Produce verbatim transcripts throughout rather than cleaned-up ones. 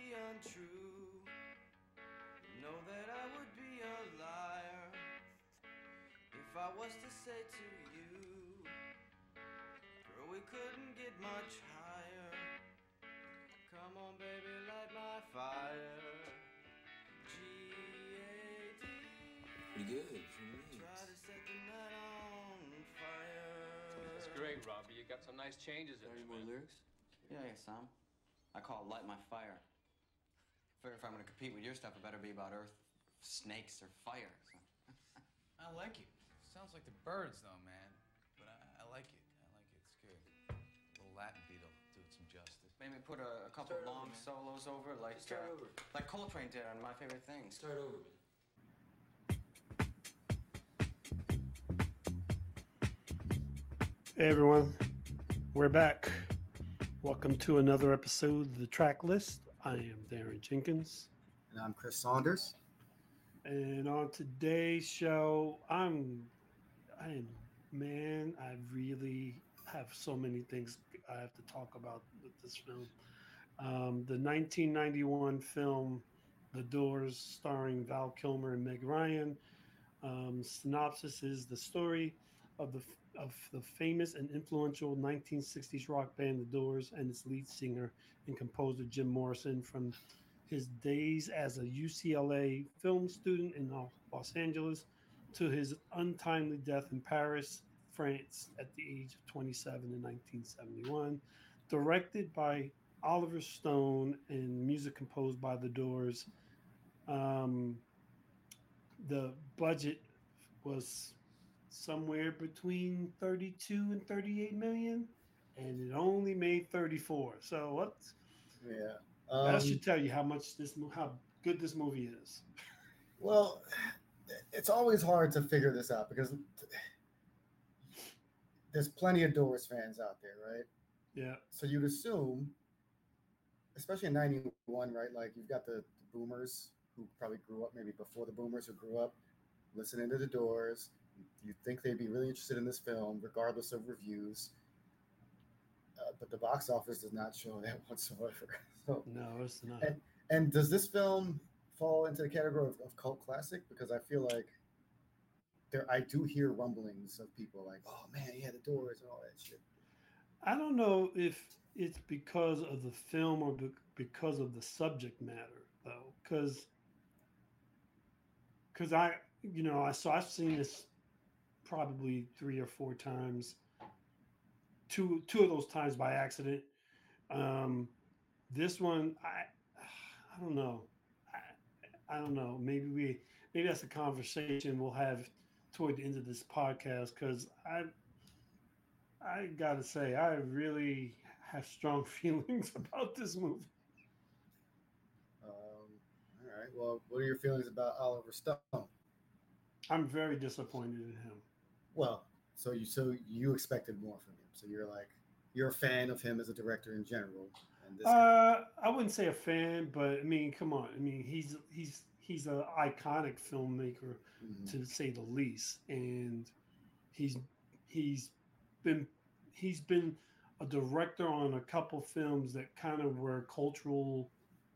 be untrue. Know that I would be a liar if I was to say to you, girl, we couldn't get much higher. Come on, baby, light my fire. G A D. Pretty good for me. Try to set the night on fire. That's great, Robbie. You got some nice changes in Any there, more man. lyrics? Yeah, yeah, Sam. I call it Light My Fire. Figure if I'm gonna compete with your stuff, it better be about earth, snakes, or fire. So. I like it. Sounds like the Birds, though, man. But I, I like it. I like it. It's good. A little Latin beat will do it some justice. Maybe put a, a couple Start over, long man. solos over, like Just start uh, over. like Coltrane did on My Favorite Things. Start over, man. Hey everyone, we're back. Welcome to another episode of the Track List. I am Darren Jenkins. And I'm Chris Saunders. And on today's show, I'm, I am, man, I really have so many things I have to talk about with this film. Um, the nineteen ninety-one film, The Doors, starring Val Kilmer and Meg Ryan. Um, synopsis is the story of the of the famous and influential nineteen sixties rock band The Doors and its lead singer and composer Jim Morrison from his days as a U C L A film student in Los Angeles to his untimely death in Paris, France at the age of twenty-seven in nineteen seventy-one. Directed by Oliver Stone and music composed by The Doors. Um, the budget was somewhere between thirty-two and thirty-eight million, and it only made thirty-four. So what? Yeah. That Um, should tell you how much this mo- how good this movie is. well, it's always hard to figure this out because there's plenty of Doors fans out there, right? Yeah, So you'd assume, especially in ninety-one, right? Like you've got the, the boomers who probably grew up maybe before the boomers who grew up listening to the Doors. You'd think they'd be really interested in this film, regardless of reviews. Uh, but the box office does not show that whatsoever. So, no, it's not. and, and does this film fall into the category of, of cult classic? Because I feel like there, I do hear rumblings of people like, "Oh man, yeah, the Doors and all that shit." I don't know if it's because of the film or be- because of the subject matter, though. Because, because I, you know, I so I've seen this probably three or four times. Two two of those times by accident. Um, this one, I I don't know. I, I don't know. Maybe we maybe that's a conversation we'll have toward the end of this podcast because I I gotta say I really have strong feelings about this movie. Um, all right. Well, what are your feelings about Oliver Stone? I'm very disappointed in him. Well, so you so you expected more from him. So you're like you're a fan of him as a director in general, and this. guy- Uh, I wouldn't say a fan, but I mean, come on. I mean, he's he's he's an iconic filmmaker Mhm. to say the least, and he's he's been he's been a director on a couple films that kind of were cultural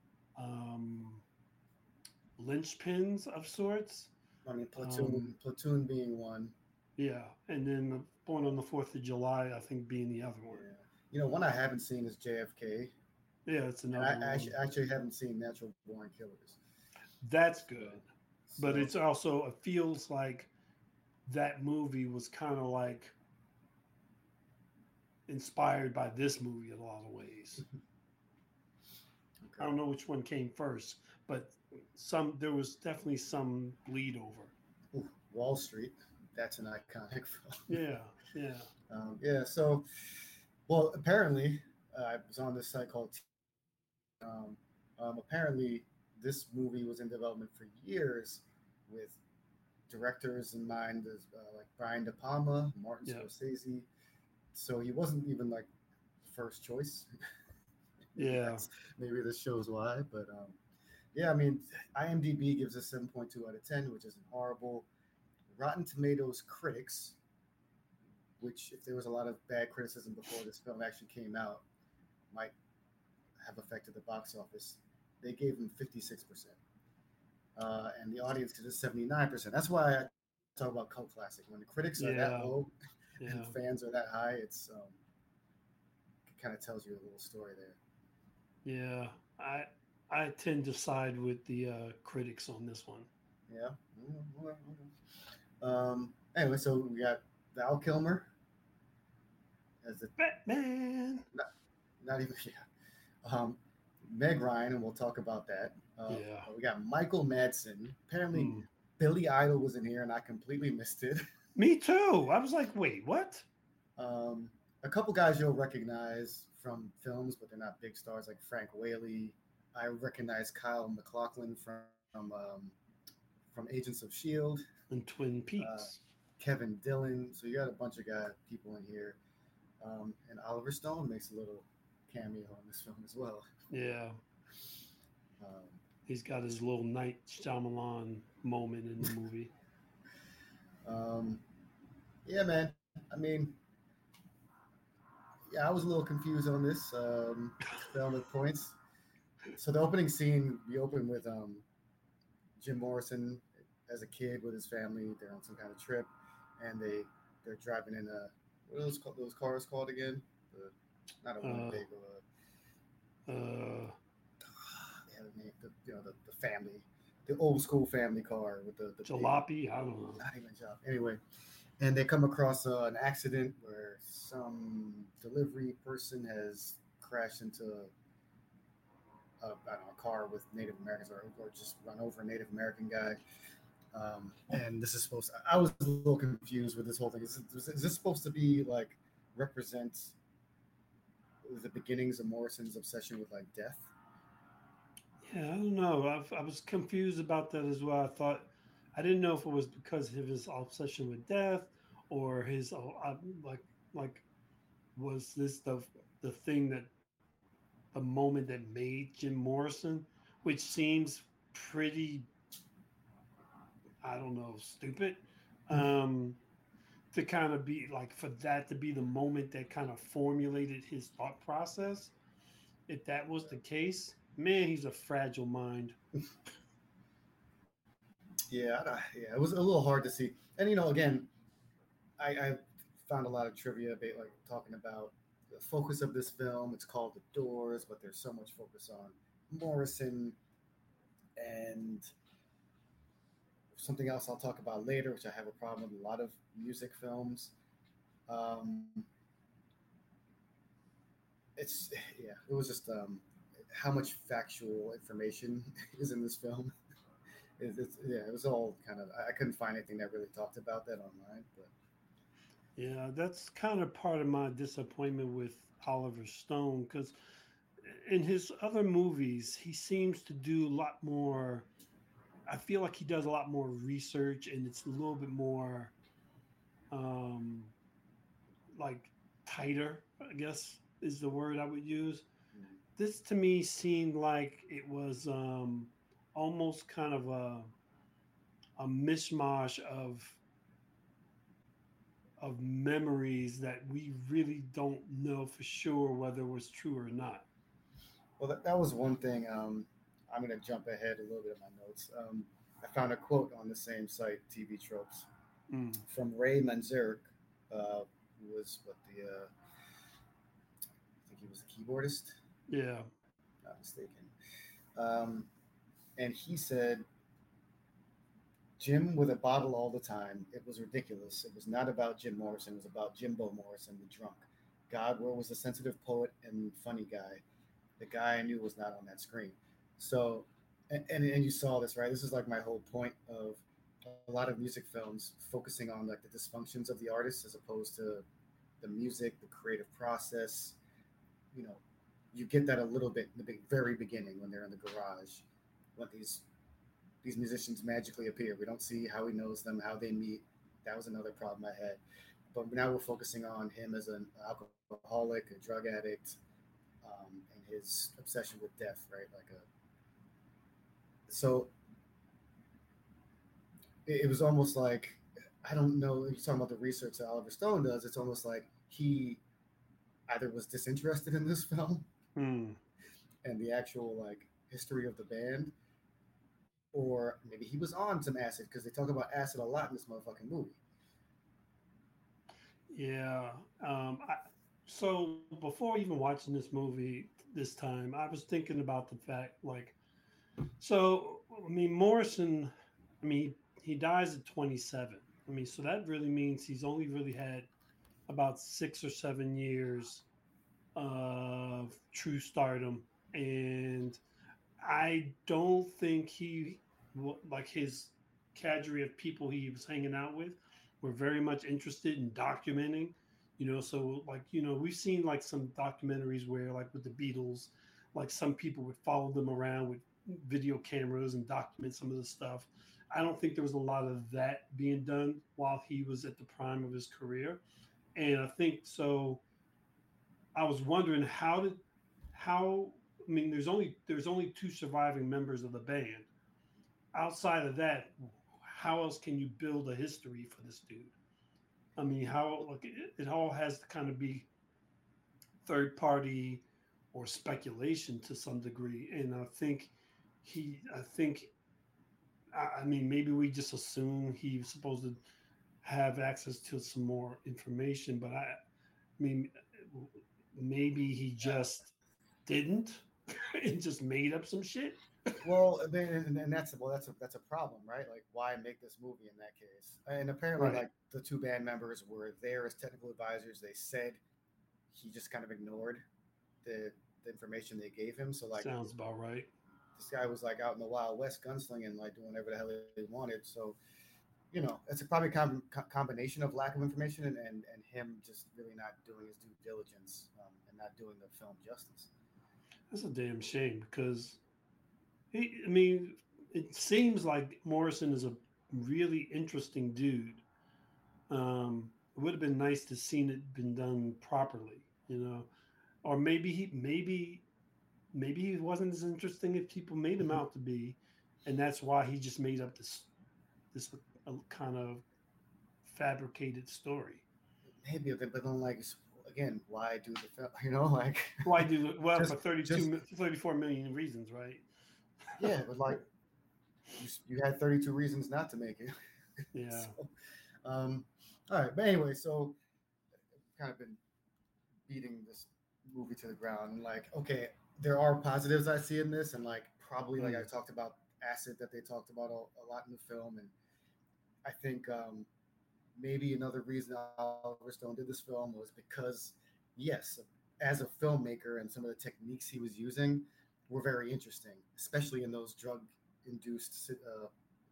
um, linchpins of sorts. I mean, Platoon, Um, Platoon being one. yeah, and then Born on the Fourth of July, I think, being the other Yeah. one. You know, one I haven't seen is J F K, Yeah, it's and another I one. actually, actually haven't seen Natural Born Killers. That's good. So, But it's also it feels like that movie was kind of like inspired by this movie in a lot of ways. okay. I don't know which one came first, but some there was definitely some bleed over. Ooh, Wall Street. That's an iconic film. Yeah, yeah. Um, yeah. So, well, apparently, uh, I was on this site called. Um, um, apparently, this movie was in development for years, with directors in mind as uh, like Brian De Palma, Martin Yeah. Scorsese. So he wasn't even like first choice. Yeah. That's- maybe this shows why, but um, yeah, I mean, IMDb gives a seven point two out of ten, which isn't horrible. Rotten Tomatoes critics, which if there was a lot of bad criticism before this film actually came out, might have affected the box office. they gave him fifty-six percent. Uh, and the audience gives it seventy-nine percent. That's why I talk about cult classic. When the critics are that Yeah. low Yeah. and fans are that high, it's um, it kind of tells you a little story there. Yeah. I I tend to side with the uh, critics on this one. Yeah. Mm, okay, okay. Um. Anyway, so we got Val Kilmer as the Batman. not even yeah. Um, Meg Ryan, and we'll talk about that. Uh, Yeah. We got Michael Madsen. Apparently, Hmm. Billy Idol was in here, and I completely missed it. Me too. I was like, wait, what? Um, a couple guys you'll recognize from films, but they're not big stars, like Frank Whaley. I recognize Kyle MacLachlan from from, um, from Agents of Shield. And Twin Peaks. Kevin Dillon. So you got a bunch of guy people in here, um, and Oliver Stone makes a little cameo in this film as well. yeah. Um, He's got his little Night Shyamalan moment in the movie. um, yeah, man. I mean, yeah, I was a little confused on this um, film at points. So the opening scene, we open with um, Jim Morrison as a kid with his family. They're on some kind of trip, and they they're driving in a what are those ca- those cars called again? The, not a Uh, Winnebago. Uh, Uh, they have a name, the, you know the, the family, the old school family car with the, the big- Jalopy. I don't know. not even job. Anyway, and they come across uh, an accident where some delivery person has crashed into a, I don't know, a car with Native Americans, or, or just run over a Native American guy. Um, and this is supposed to, I was a little confused with this whole thing. Is, is, is this supposed to be like represent the beginnings of Morrison's obsession with like death? Yeah, I don't know. I've, I was confused about that as well. I thought I didn't know if it was because of his obsession with death or his uh, uh, like like was this the the thing that the moment that made Jim Morrison, which seems pretty I don't know stupid. Um, to kind of be like for that to be the moment that kind of formulated his thought process. If that was the case, man, he's a fragile mind. Yeah, I- yeah, it was a little hard to see. And you know, again, I, I found a lot of trivia, about, like talking about the focus of this film. It's called The Doors, but there's so much focus on Morrison and something else I'll talk about later, which I have a problem with a lot of music films. Um, it's yeah, it was just um, how much factual information is in this film. It, it's yeah, it was all kind of I I couldn't find anything that really talked about that online, but Yeah, that's kind of part of my disappointment with Oliver Stone because in his other movies, he seems to do a lot more. I feel like he does a lot more research and it's a little bit more um, like tighter, I guess is the word I would use. This to me seemed like it was um, almost kind of a, a mishmash of of memories that we really don't know for sure whether it was true or not. well, that, that was one thing. Um, I'm going to jump ahead a little bit in my notes. Um, I found a quote on the same site, T V Tropes, Mm. from Ray Manzarek, uh, who was what the uh, I think he was a keyboardist, Yeah. not mistaken. Um, and he said, Jim with a bottle all the time. It was ridiculous. It was not about Jim Morrison. It was about Jimbo Morrison, the drunk. God, where was the sensitive poet and funny guy? The guy I knew was not on that screen. So, and, and, and you saw this, right? This is like my whole point of a lot of music films focusing on like the dysfunctions of the artist as opposed to the music, the creative process. You know, you get that a little bit in the big, very beginning when they're in the garage, when these these musicians magically appear. We don't see how he knows them, how they meet. That was another problem I had. But now we're focusing on him as an alcoholic, a drug addict, um, and his obsession with death, right? Like a so it, it was almost like I don't know. You're talking about the research that Oliver Stone does. It's almost like he either was disinterested in this film Mm. and the actual like history of the band, or maybe he was on some acid because they talk about acid a lot in this motherfucking movie. Yeah. Um, I, so before even watching this movie this time, I was thinking about the fact, like, so I mean, Morrison. I mean, he dies at twenty-seven. I mean, so that really means he's only really had about six or seven years of true stardom, and I don't think he like his cadre of people he was hanging out with were very much interested in documenting. You know, so like you know we've seen like some documentaries where like with the Beatles, like some people would follow them around with video cameras and document some of the stuff. I don't think there was a lot of that being done while he was at the prime of his career, and I think so. I was wondering how did how I mean there's only there's only two surviving members of the band. Outside of that, how else can you build a history for this dude? I mean, how like it, it all has to kind of be third party or speculation to some degree. And I think he I think I, I mean maybe we just assume he was supposed to have access to some more information, but I I mean maybe he just didn't and just made up some shit. Well, then, and, and that's well, that's a that's a problem, right? Like, why make this movie in that case? And apparently, Right. like the two band members were there as technical advisors. They said he just kind of ignored the the information they gave him. So like, Sounds about right. this guy was like out in the Wild West gunslinging, like doing whatever the hell he wanted. So you know, it's a probably a com- co- combination of lack of information and, and and him just really not doing his due diligence um, and not doing the film justice. That's a damn shame because he, I mean, it seems like Morrison is a really interesting dude. Um, it would have been nice to seen it been done properly, you know, or maybe he, maybe, maybe he wasn't as interesting as people made him out to be, and that's why he just made up this, this uh, kind of fabricated story. Maybe, but then like again, why do the film? You know, like Why do it? Well, Just- for thirty-two, just- mi- thirty-four million reasons, right? yeah, but like you, you had thirty-two reasons not to make it. Yeah. So, um, all right, but anyway, so kind of been beating this movie to the ground. And like, okay, there are positives I see in this, and like probably like I talked about acid that they talked about a, a lot in the film, and I think um, maybe another reason Oliver Stone did this film was because, yes, as a filmmaker and some of the techniques he was using were very interesting, especially in those drug-induced uh,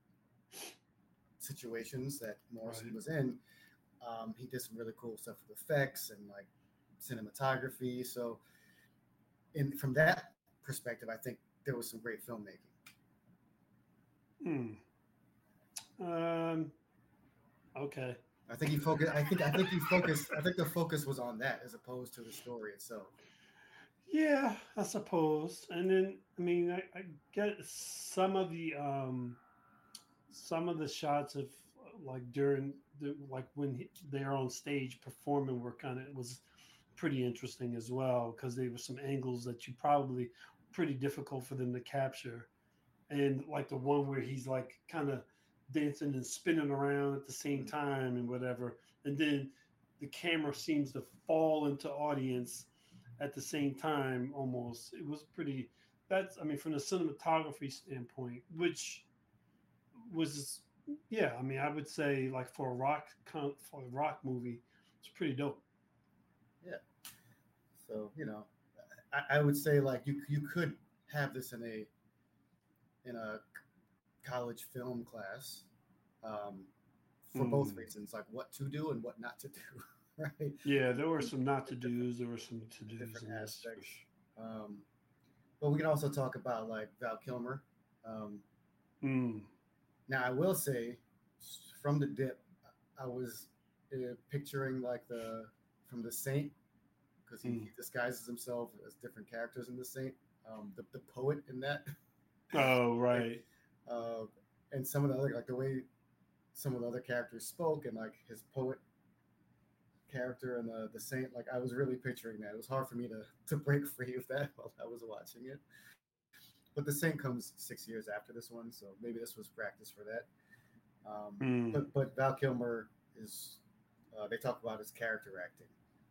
situations that Morrison Right. was in. Um, he did some really cool stuff with effects and like cinematography. So, in from that perspective, I think there was some great filmmaking. Hmm. Um. Okay. I think he focused. I think. I think he focused. I think the focus was on that as opposed to the story itself. Yeah, I suppose. And then, I mean, I, I get some of the um, some of the shots of like during the like when he, they're on stage performing were kind of was pretty interesting as well because there were some angles that you probably pretty difficult for them to capture, and like the one where he's like kind of dancing and spinning around at the same time and whatever, and then the camera seems to fall into audience at the same time almost. It was pretty that's I mean from the cinematography standpoint, which was yeah, I mean I would say like for a rock con- for a rock movie, it's pretty dope. So you know, I, I would say like you you could have this in a in a college film class um, for both Mm. reasons, like what to do and what not to do, right? Yeah, there were some not to do's, there were some to do's Different in this. for aspects. sure. Um, but we can also talk about like Val Kilmer. Um, Mm. now I will say, from the dip, I was uh, picturing like the from the Saint because he, Mm. he disguises himself as different characters in the Saint. Um, the the poet in that. Oh right. uh, and some of the other like the way some of the other characters spoke and like his poet character and the the saint, like I was really picturing that. It was hard for me to to break free of that while I was watching it. but The Saint comes six years after this one, so maybe this was practice for that. Um, Mm. But but Val Kilmer is. Uh, they talk about his character acting.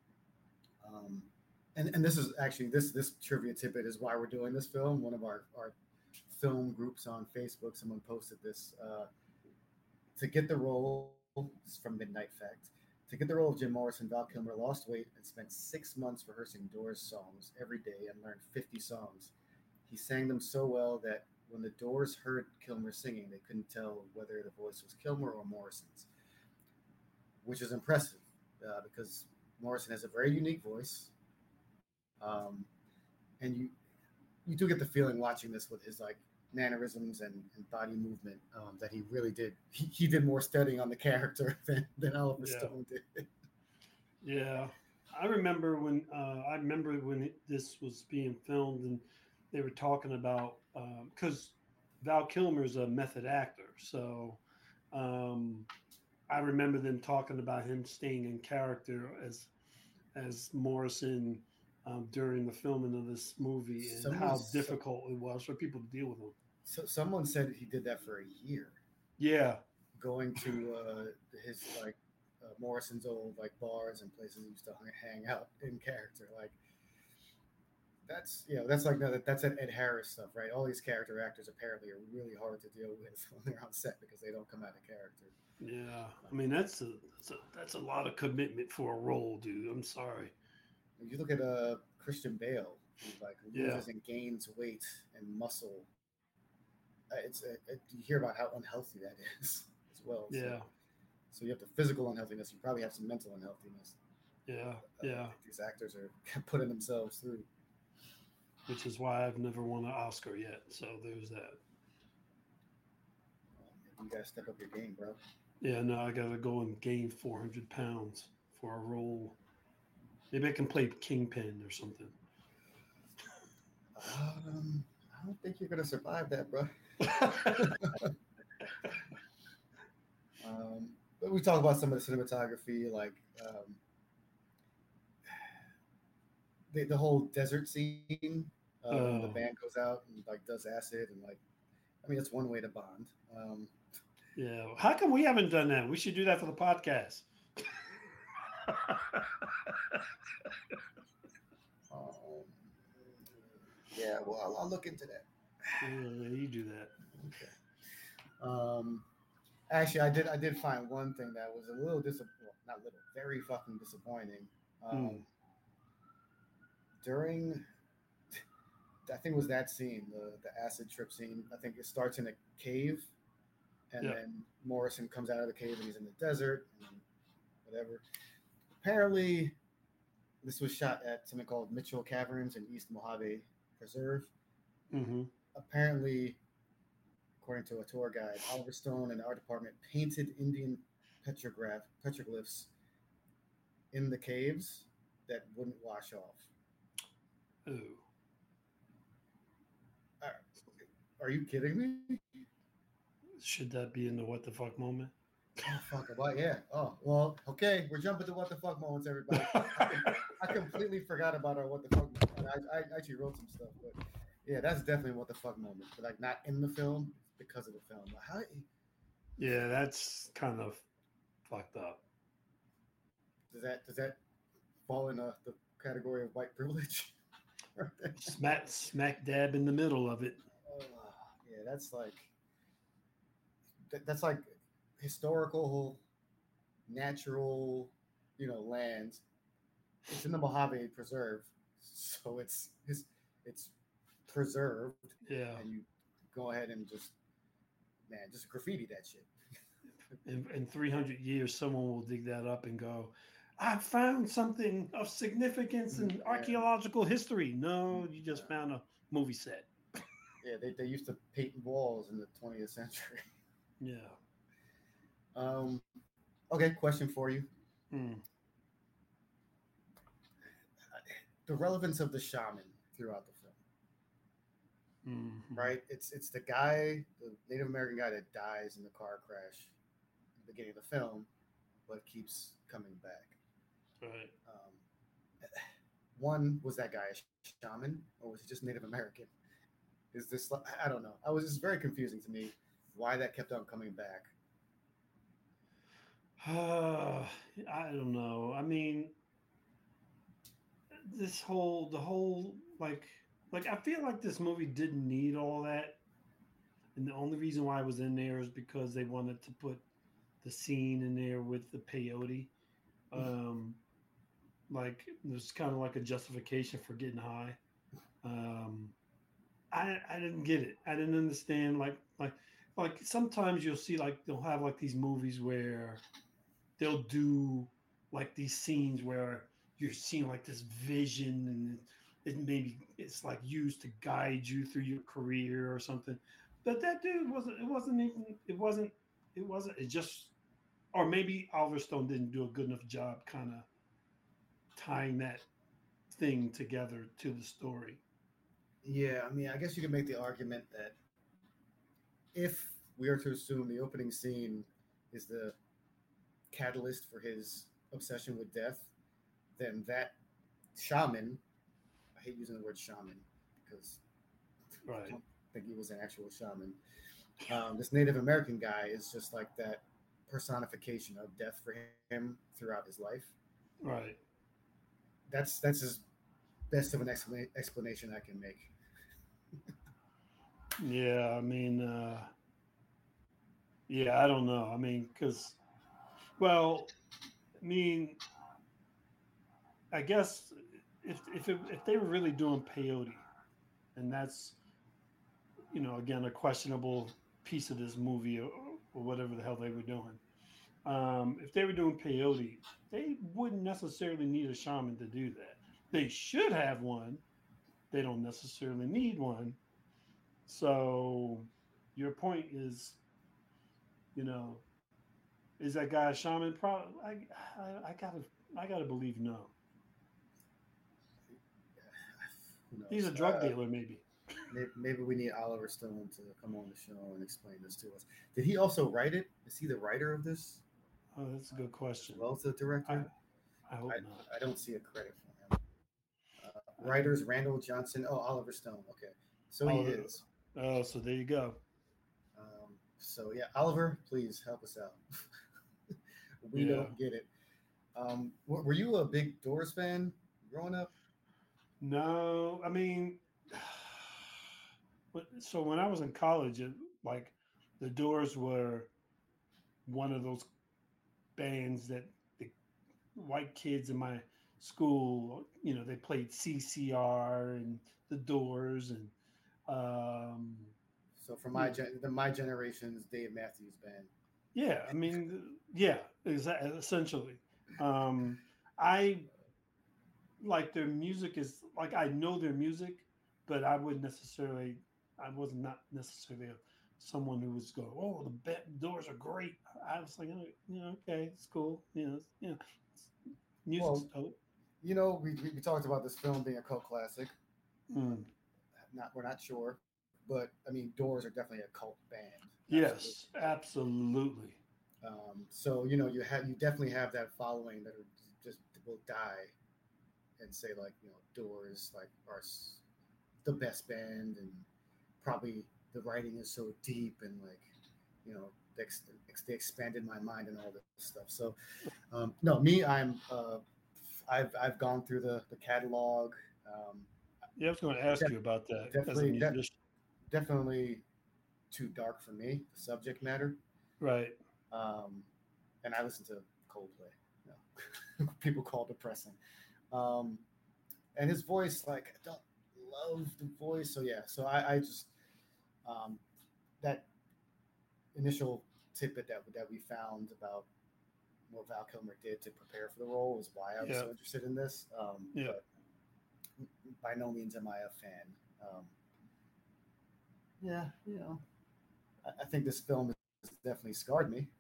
Um, and and this is actually this this trivia tidbit is why we're doing this film. One of our our film groups on Facebook, someone posted this uh, to get the role. This is from Midnight Fact. To get the role of Jim Morrison, Val Kilmer lost weight and spent six months rehearsing Doors songs every day and learned fifty songs. He sang them so well that when the Doors heard Kilmer singing, they couldn't tell whether the voice was Kilmer or Morrison's, which is impressive uh, because Morrison has a very unique voice. Um, and you you do get the feeling watching this with his like mannerisms and, and body movement um, that he really did. He, he did more studying on the character than, than Oliver Yeah. Stone did. Yeah, I remember when uh, I remember when it, this was being filmed, and they were talking about because Val Kilmer's a method actor, so um, I remember them talking about him staying in character as as Morrison um, during the filming of this movie, and Someone how s- difficult it was for people to deal with him. So someone said he did that for a year, Yeah, going to uh, his like uh, Morrison's old like bars and places he used to hang out in character. Like that's you know that's like that that's that Ed Harris stuff, right? All these character actors apparently are really hard to deal with when they're on set because they don't come out of character. yeah. I mean, that's a that's a, that's a lot of commitment for a role, dude. I'm sorry. If you look at uh, Christian Bale, who like Yeah. loses and gains weight and muscle, uh, it's uh, it, you hear about how unhealthy that is as well. So, Yeah, so you have the physical unhealthiness. You probably have some mental unhealthiness. yeah, Uh, yeah. that these actors are putting themselves through. Which is why I've never won an Oscar yet. So there's that. Um, you gotta step up your game, bro. Yeah, no, I gotta go and gain four hundred pounds for a role. Maybe I can play Kingpin or something. Um, I don't think you're gonna survive that, bro. Um, but we talk about some of the cinematography, like um, the the whole desert scene. Uh, when the Oh. band goes out and like does acid and like, I mean, that's one way to bond. Um, Yeah. How come we haven't done that? We should do that for the podcast. um, yeah, well, I'll, I'll look into that. Yeah, you do that. Okay. Um, actually, I did I did find one thing that was a little disappointing. Well, not little, very fucking disappointing. Um, Hmm. During, I think it was that scene, the the acid trip scene. I think it starts in a cave, and Yeah. then Morrison comes out of the cave and he's in the desert and whatever. Apparently, this was shot at something called Mitchell Caverns in East Mojave Preserve. Mm-hmm. Apparently, according to a tour guide, Oliver Stone and the art department painted Indian petrograph petroglyphs in the caves that wouldn't wash off. Oh. Are you kidding me? Should that be in the what the fuck moment? Oh fuck! What? Yeah. Oh well. Okay, we're jumping to what the fuck moments, everybody. I completely forgot about our what the fuck. I, I actually wrote some stuff, but yeah, that's definitely what the fuck moment. But like not in the film because of the film. Like, how? Yeah, that's kind of fucked up. Does that does that fall in uh, the category of white privilege? Right there. Smack smack dab in the middle of it. Oh, yeah, that's like that, that's like historical, natural, you know, lands. It's in the Mojave Preserve, so it's it's it's preserved, Yeah. and you go ahead and just man, just graffiti that shit. In, in three hundred years, someone will dig that up and go, I found something of significance in Yeah. archaeological history. No, you just found a movie set. Yeah, they, they used to paint walls in the twentieth century. Yeah. Um, okay, question for you. Hmm. The relevance of the shaman throughout the film, Mhm. right? It's it's the guy, the Native American guy that dies in the car crash at the beginning of the film, but keeps coming back. Right. Um, one, was that guy a shaman or was he just Native American? Is this? li- I don't know. I was just very confusing to me why that kept on coming back. Uh, I don't know. I mean, this whole the whole like like I feel like this movie didn't need all that, and the only reason why it was in there is because they wanted to put the scene in there with the peyote. Um, like it was kind of like a justification for getting high. Um, I I didn't get it. I didn't understand like like like sometimes you'll see like they'll have like these movies where they'll do like these scenes where you're seeing like this vision and it maybe it's like used to guide you through your career or something. But that dude wasn't it wasn't even it wasn't it wasn't it just or maybe Oliver Stone didn't do a good enough job kind of tying that thing together to the story. Yeah, I mean, I guess you could make the argument that if we are to assume the opening scene is the catalyst for his obsession with death, then that shaman, I hate using the word shaman because I Right. don't think he was an actual shaman. Um, this Native American guy is just like that personification of death for him throughout his life. Right. That's that's as best of an expla- explanation I can make. Yeah, I mean uh yeah, I don't know. I mean cuz well, I mean I guess if if it, if they were really doing peyote, and that's you know again a questionable piece of this movie or, or whatever the hell they were doing. Um, if they were doing peyote, they wouldn't necessarily need a shaman to do that. They should have one. They don't necessarily need one. So your point is, you know, is that guy a shaman? Probably. I, I, I gotta I gotta believe no. Who knows? He's a drug Uh, dealer, maybe. maybe, maybe we need Oliver Stone to come on the show and explain this to us. Did he also write it? Is he the writer of this Oh, that's a good as question. well as the I director? I hope I, not. I don't see a credit for him. Uh, I writers Randall Johnson. Oh, Oliver Stone. Okay, so he Oliver. is. Oh, so there you go. Um, so yeah, Oliver, please help us out. We Yeah. don't get it. Um, w- were you a big Doors fan growing up? No, I mean, but- so when I was in college, it, like the Doors were one of those bands that the white kids in my school, you know, they played C C R and the Doors and um, So for you my know, gen- the my generation's Dave Matthews Band. yeah, I mean, yeah, exa- essentially. Um, I like their music is like I know their music, but I wouldn't necessarily. I was not necessarily a, someone who was going, "Oh, the ba- Doors are great." I was like, oh, you know, okay, it's cool. You know, it's- you know, it's, music's Well, dope. you know, we, we we talked about this film being a cult classic. Mm. Not we're not sure, but I mean, Doors are definitely a cult band. Absolutely. Yes, absolutely. Um, so you know, you have you definitely have that following that are just will die and say like you know Doors like are s- the best band and probably the writing is so deep and like you know they, ex- ex- they expanded my mind and all this stuff. So um, no, me, I'm uh, I've I've gone through the the catalog. Um, Yeah, I was going to ask def- you about that as a definitely de- musician. definitely too dark for me. The subject matter. Right. Um, and I listen to Coldplay. You know, people call it depressing. Um, and his voice, like, I don't love the voice. So yeah, so I, I just um, that initial tidbit that that we found about what Val Kilmer did to prepare for the role was why I was Yeah. so interested in this. Um, Yeah. But by no means am I a fan. Um, yeah, you know, I, I think this film has definitely scarred me.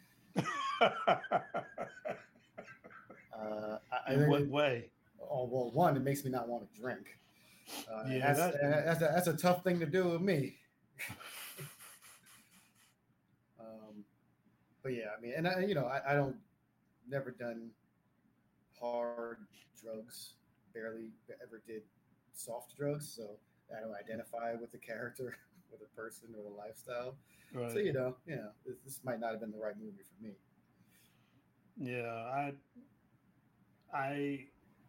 Uh, I, I In think what it, way? oh well, one, it makes me not want to drink. Uh, and Yeah, that's that. and that's a, that's a tough thing to do with me. Um, but yeah, I mean, and I, you know, I, I don't never done hard drugs, barely ever did soft drugs. So I don't identify with the character or the person or the lifestyle. Right. So you know, you know, this, this might not have been the right movie for me. Yeah, I I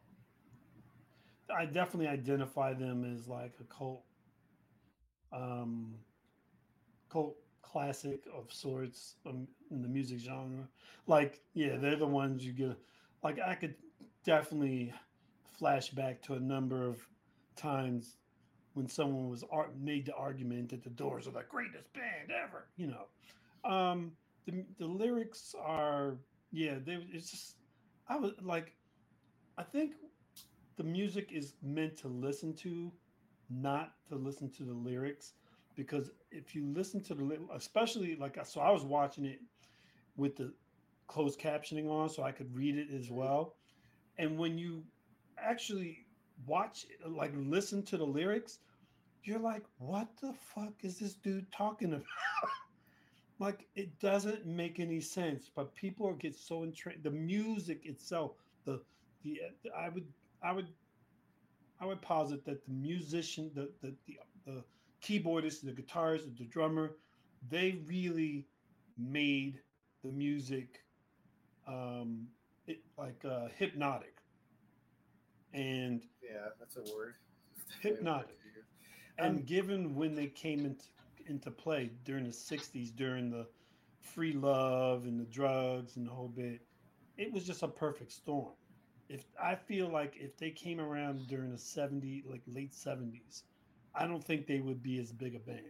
I definitely identify them as like a cult um cult classic of sorts, um, in the music genre. Like, yeah, they're the ones you get. Like, I could definitely flash back to a number of times when someone was ar- made the argument that the Doors are the greatest band ever. You know, um, the the lyrics are, yeah, they it's just, I was like, I think the music is meant to listen to, not to listen to the lyrics, because if you listen to the ly- especially like, so I was watching it with the closed captioning on so I could read it as Mhm. well. And when you actually watch, like listen to the lyrics, you're like, what the fuck is this dude talking about? Like, it doesn't make any sense, but people get so entrenched. The music itself, the the I would I would I would posit that the musician, the the the, the keyboardist, the guitarist, the drummer, they really made the music, um, it, like, uh, hypnotic and Yeah, that's a word. It's definitely a word hypnotic. to use. And Um, given when they came into into play during the sixties, during the free love and the drugs and the whole bit, it was just a perfect storm. If I feel like if they came around during the seventies, like late seventies, I don't think they would be as big a band.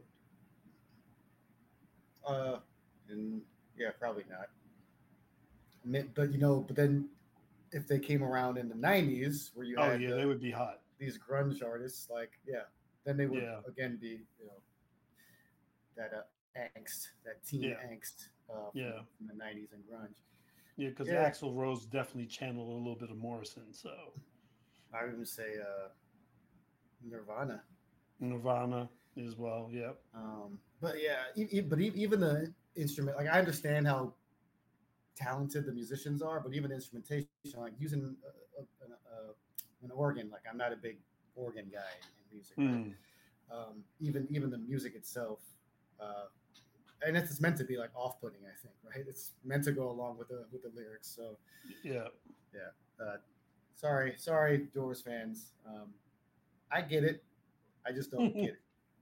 uh, and yeah, probably not. Mi- But you know, but then if they came around in the nineties, where you Oh had yeah, they the, would be hot. these grunge artists, like yeah, then they would Yeah, again be, you know, that uh, angst, that teen yeah, angst uh, from, yeah, from the nineties and grunge. yeah. Because Yeah, Axl Rose definitely channeled a little bit of Morrison. So I would even say uh, Nirvana. Nirvana as well. Yep. Um, but yeah, e- e- but e- even the instrument, like I understand how talented the musicians are, but even the instrumentation, like using a, a, a, an organ, like I'm not a big organ guy in music, right? Hmm. Um, even even the music itself, uh, and it's, it's meant to be like off-putting, I think, right? It's meant to go along with the with the lyrics. So Yeah. yeah, uh, sorry, sorry, Doors fans. Um, I get it, I just don't get it.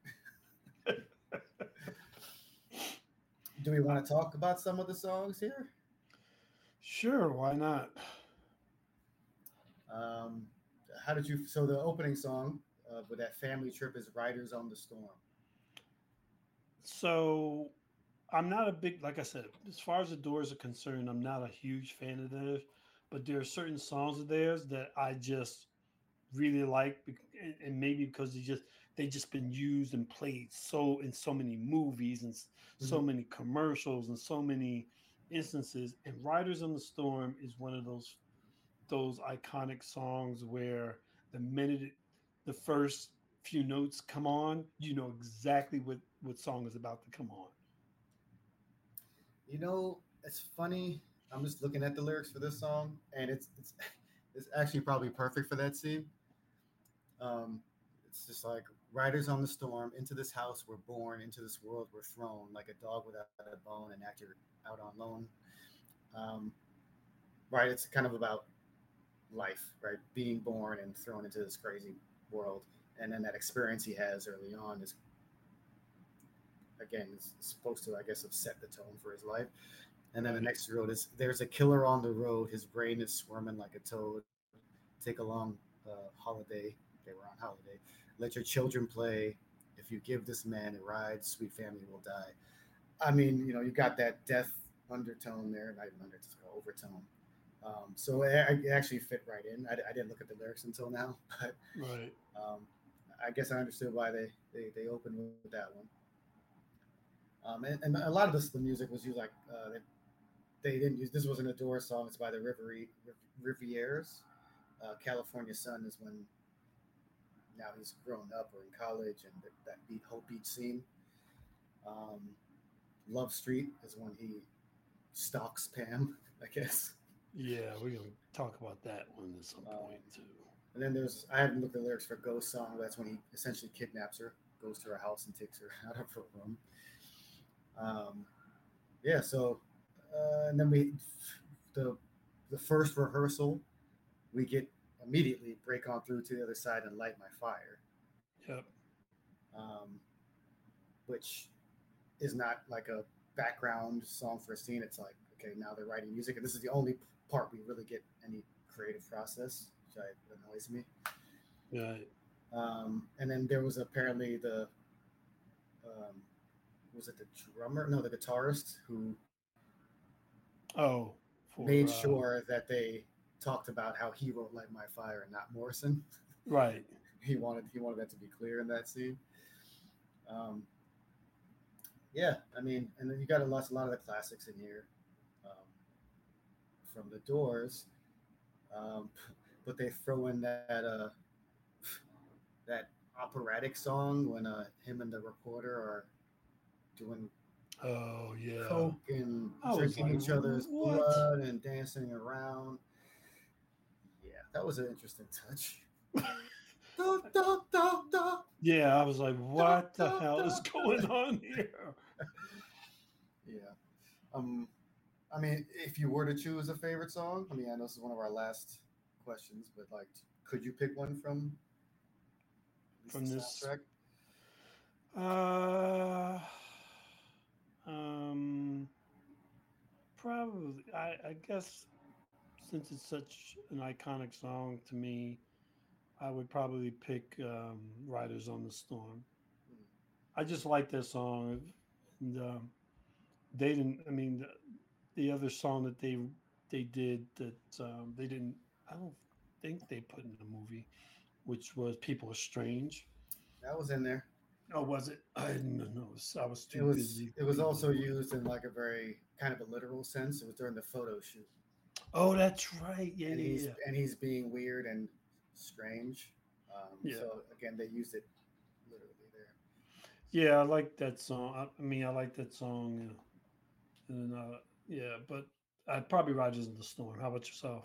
Do we want to talk about some of the songs here? Sure. Why not? Um, how did you? So the opening song uh, with that family trip is "Riders on the Storm." So I'm not a big, like I said, as far as the Doors are concerned, I'm not a huge fan of theirs, but there are certain songs of theirs that I just really like, bec- and and maybe because they just they just been used and played so in so many movies and s- so Mhm. many commercials and so many instances. And Riders on the Storm is one of those those iconic songs where the minute it, the first few notes come on, you know exactly what what song is about to come on. You know, it's funny. I'm just looking at the lyrics for this song, and it's it's it's actually probably perfect for that scene. Um, it's just like riders on the storm, into this house we're born, into this world we're thrown, like a dog without a bone, an actor out on loan. Um, right, it's kind of about life, right? Being born and thrown into this crazy world, and then that experience he has early on is again is supposed to, I guess, have set the tone for his life. And then the Right. next road is there's a killer on the road. His brain is squirming like a toad. Take a long uh, holiday. They were on holiday. Let your children play. If you give this man a ride, sweet family will die. I mean, you know, you got that death undertone there, not even undertone, overtone. Um, so it, it actually fit right in. I, I didn't look at the lyrics until now, but Right. um, I guess I understood why they, they, they opened with that one. Um, and, and a lot of this, the music was used like uh, they, they didn't use this wasn't a Doors song. It's by the Riviera, Rivieres. Uh, California Sun is when now he's grown up or in college, and that, that beat Hope Beach scene. Um, Love Street is when he stalks Pam, I guess. Yeah, we're gonna talk about that one at some Um, point too. And then there's I haven't looked at the lyrics for Ghost Song. That's when he essentially kidnaps her, goes to her house and takes her out of her room. Um, yeah. So uh, and then we the the first rehearsal, we get immediately break on through to the other side and light my fire. Yep. Um, which is not like a background song for a scene. It's like, okay, now they're writing music, and this is the only part we really get any creative process, which I, annoys me. Right. Um, and then there was apparently the, um, was it the drummer? No, the guitarist who Oh, for, made uh, sure that they talked about how he wrote "Light My Fire" and not Morrison. right. he wanted he wanted that to be clear in that scene. Um, yeah, I mean, and then you got a lot, a lot of the classics in here, um, from the Doors, um, but they throw in that uh, that operatic song when uh, him and the reporter are doing Oh yeah. coke and I was drinking like, each other's what? blood and dancing around. Yeah, that was an interesting touch. Da, da, da, da. Yeah, I was like, what the hell is going on here? Yeah. Um, I mean, if you were to choose a favorite song, I mean, I know this is one of our last questions, but like, could you pick one from at least From the this- soundtrack? Uh, um, probably. I, I guess since it's such an iconic song to me, I would probably pick um, "Riders on the Storm." I just like that song, and um, they didn't. I mean, the, the other song that they they did that um, they didn't. I don't think they put in the movie, which was "People Are Strange." That was in there. Oh, was it? I didn't know. I was too It was. busy. It was reading also the book. used in like a very kind of a literal sense. It was during the photo shoot, Oh, that's right. Yeah, and yeah, he's yeah. and he's being weird and strange. Um, Yeah. So again, they used it literally there. Yeah, I like that song. I, I mean, I like that song. Yeah. And uh, yeah, but I'd probably Riders in the Storm. How about yourself?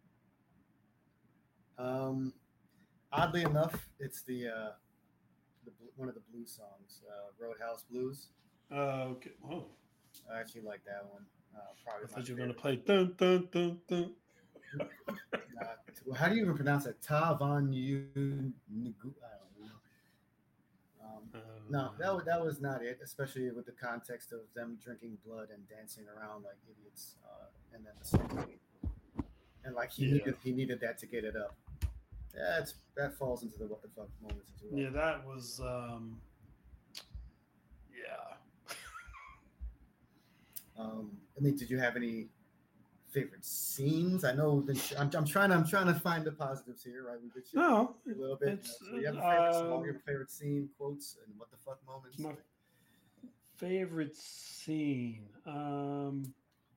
Um, oddly enough, it's the uh, the bl- one of the blues songs, uh, Roadhouse Blues. Uh, okay. Oh, I actually like that one. Uh, probably I my thought you were gonna favorite. play dun dun dun dun. Uh, well, how do you even pronounce it? Ta Van Yu Nugu. I don't know. Um, Uh, no, that was, that was not it, especially with the context of them drinking blood and dancing around like idiots, uh, and then the song. And like he Yeah. needed he needed that to get it up. That's that falls into the what the fuck moments as well. Yeah, that was. Um, yeah. Um, I mean, did you have any favorite scenes? I know that I'm, I'm trying. I'm trying to find the positives here, right? We did shit No, a little bit. it's, You know, so you have a favorite song, um, you have a favorite scene, quotes, and what the fuck moments. my favorite scene. Um,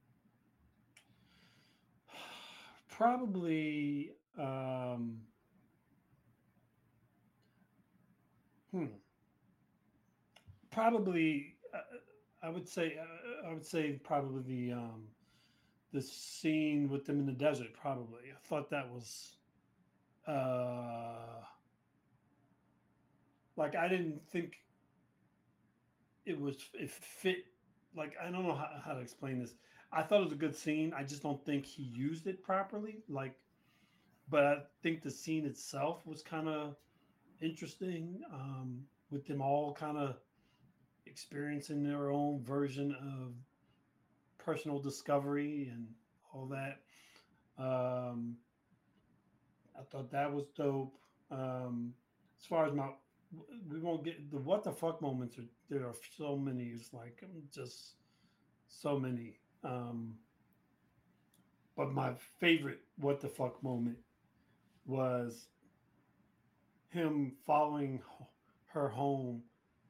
probably. Um, hmm. Probably. Uh, I would say. Uh, I would say probably the um, the scene with them in the desert. Probably. I thought that was. Uh, like I didn't think it was it fit. Like I don't know how, how to explain this. I thought it was a good scene. I just don't think he used it properly. Like, but I think the scene itself was kind of interesting. Um, with them all kind of experiencing their own version of personal discovery and all that. Um, I thought that was dope. Um, as far as my, we won't get the what the fuck moments. Are, there are so many. It's like um, just so many. Um, but my favorite what the fuck moment was him following h- her home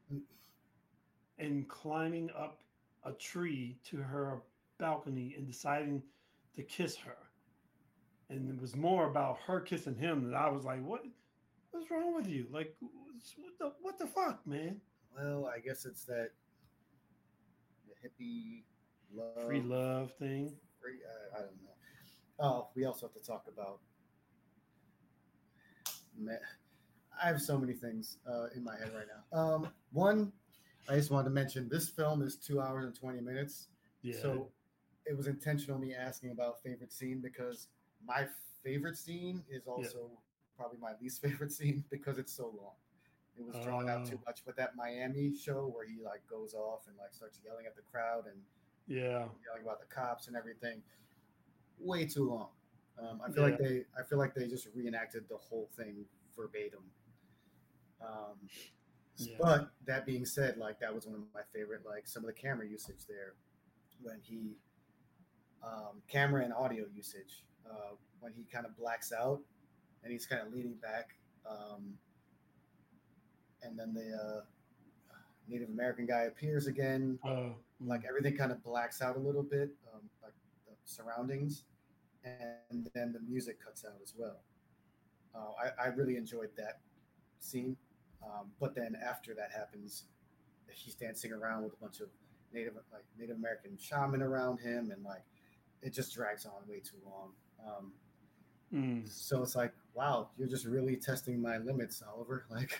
and climbing up a tree to her balcony and deciding to kiss her. And it was more about her kissing him that I was like, what? What's wrong with you? Like, what's- what the, what the fuck, man? Well, I guess it's that the hippie love. Free love thing. Free, uh, I don't know. Oh, we also have to talk about man, I have so many things uh, in my head right now. Um, one, I just wanted to mention this film is two hours and twenty minutes. Yeah. So it was intentional me asking about favorite scene because my favorite scene is also probably my least favorite scene because it's so long. It was drawn out too Oh. much. But that Miami show where he like goes off and like starts yelling at the crowd and yeah. yelling about the cops and everything, way too long. Um, I feel like Yeah. they, I feel like they just reenacted the whole thing verbatim. Um, Yeah. But that being said, like that was one of my favorite, like some of the camera usage there when he, um, camera and audio usage uh, when he kind of blacks out and he's kind of leaning back, um, and then the uh, Native American guy appears again. Oh. Like everything kind of blacks out a little bit, um, like the surroundings, and then the music cuts out as well. Uh, I, I really enjoyed that scene. Um, but then after that happens, he's dancing around with a bunch of Native like Native American shaman around him, and like it just drags on way too long. Um, Mm. so it's like, wow, you're just really testing my limits, Oliver. Like,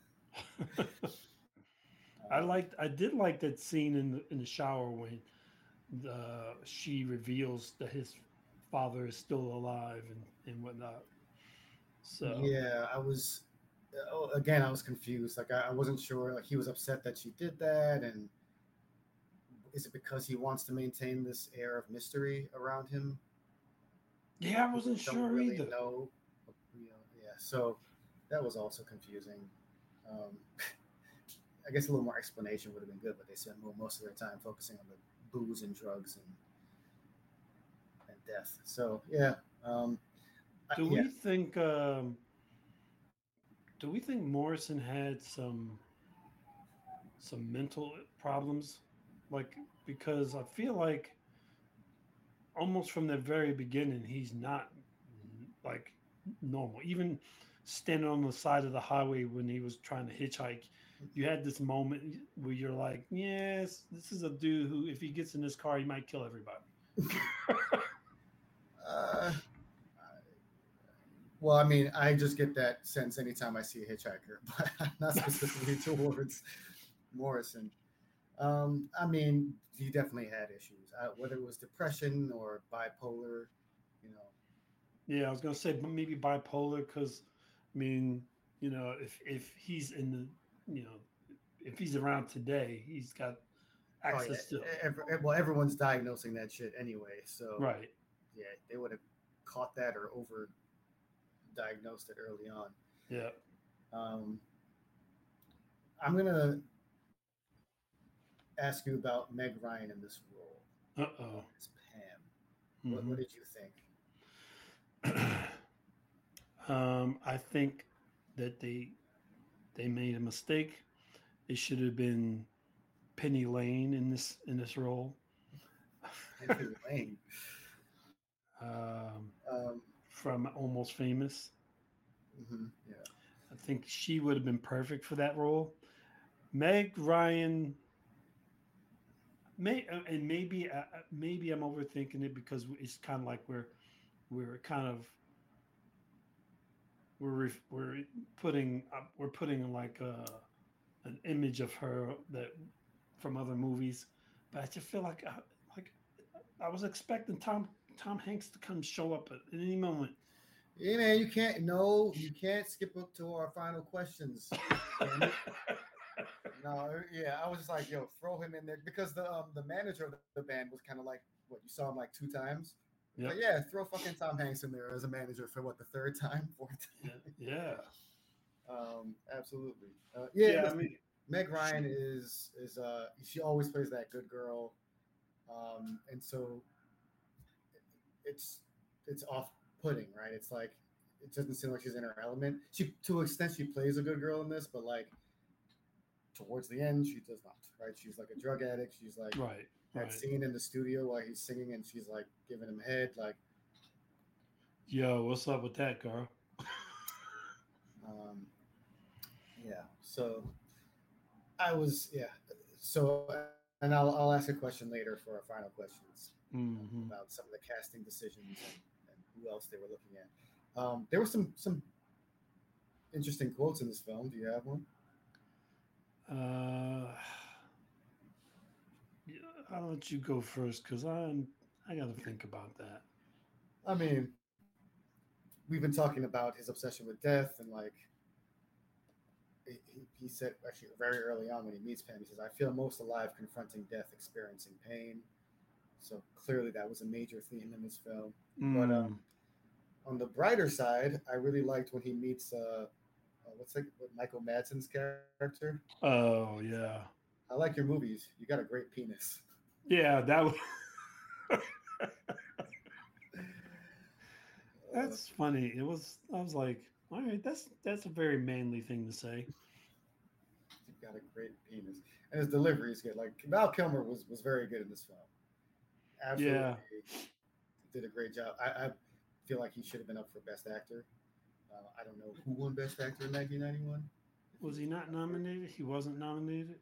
I um, liked. I did like that scene in the in the shower when the she reveals that his father is still alive and and whatnot. So yeah, I was oh, again, I was confused. Like, I, I wasn't sure. Like, he was upset that she did that, and is it because he wants to maintain this air of mystery around him? yeah, I wasn't Don't sure really either. know. You know, yeah. So that was also confusing. Um, I guess a little more explanation would have been good, but they spent mo- most of their time focusing on the booze and drugs and and death. So yeah, um, I- Do yeah. we think? Um, do we think Morrison had some some mental problems? Like because I feel like almost from the very beginning he's not like normal. Even standing on the side of the highway when he was trying to hitchhike, you had this moment where you're like, yes, this is a dude who, if he gets in this car, he might kill everybody. Uh, well, I mean, I just get that sense anytime I see a hitchhiker, but not specifically towards Morrison. Um, I mean, he definitely had issues, uh, whether it was depression or bipolar. You know, Yeah, I was gonna say but maybe bipolar because, I mean, you know, if if he's in the, you know, if he's around today, he's got oh yeah, access to ev- ev- well, everyone's diagnosing that shit anyway. So right. yeah, they would have caught that or over diagnosed it early on. Yeah. Um, I'm gonna ask you about Meg Ryan in this role Uh oh. as Pam. What, what did you think? um, I think that they they made a mistake. It should have been Penny Lane in this in this role. Penny Lane. Um, Um, from Almost Famous. mhm, yeah. I think she would have been perfect for that role. Meg Ryan, may uh, and maybe uh, uh, maybe I'm overthinking it because it's kind of like we're we're kind of we're ref- we're putting uh, we're putting like uh, an image of her that from other movies, but I just feel like uh, like I was expecting Tom Tom Hanks to come show up at any moment. Yeah, man, you can't. No, you can't skip up to our final questions. Damn it. No, yeah, I was just like, yo, throw him in there because the um, the manager of the band was kind of like, what, you saw him like two times. Yep. But yeah, throw fucking Tom Hanks in there as a manager for what, the third time, fourth time. Yeah, yeah. Um, absolutely. Uh, yeah, Yeah, I listen, mean, Meg Ryan is is uh she always plays that good girl, um, and so it's it's off putting, right? It's like it doesn't seem like she's in her element. She to an extent she plays a good girl in this, but like towards the end she does not, right? She's like a drug addict. She's like right, that right. scene in the studio while he's singing and she's like giving him head, like Yo, what's up with that, girl? um, yeah. So I was yeah. So and I'll I'll ask a question later for our final questions Mm-hmm. about some of the casting decisions and, and who else they were looking at. Um, there were some some interesting quotes in this film. Do you have one? Uh, yeah, I'll let you go first because I'm I got to think about that. I mean, we've been talking about his obsession with death, and like he, he said actually very early on when he meets Pam, he says, "I feel most alive confronting death, experiencing pain." So clearly, that was a major theme in this film. But Mm. um, on the brighter side, I really liked when he meets uh, uh, what's like what Michael Madsen's character. Oh yeah, I like your movies. You got a great penis. yeah. That was that's funny. It was. I was like, all right, that's that's a very manly thing to say. You've got a great penis, and his delivery is good. Like Val Kilmer was was very good in this film. Absolutely Yeah. did a great job. I, I feel like he should have been up for Best Actor. Uh, I don't know who won Best Actor in nineteen ninety-one. Was he not nominated? He wasn't nominated.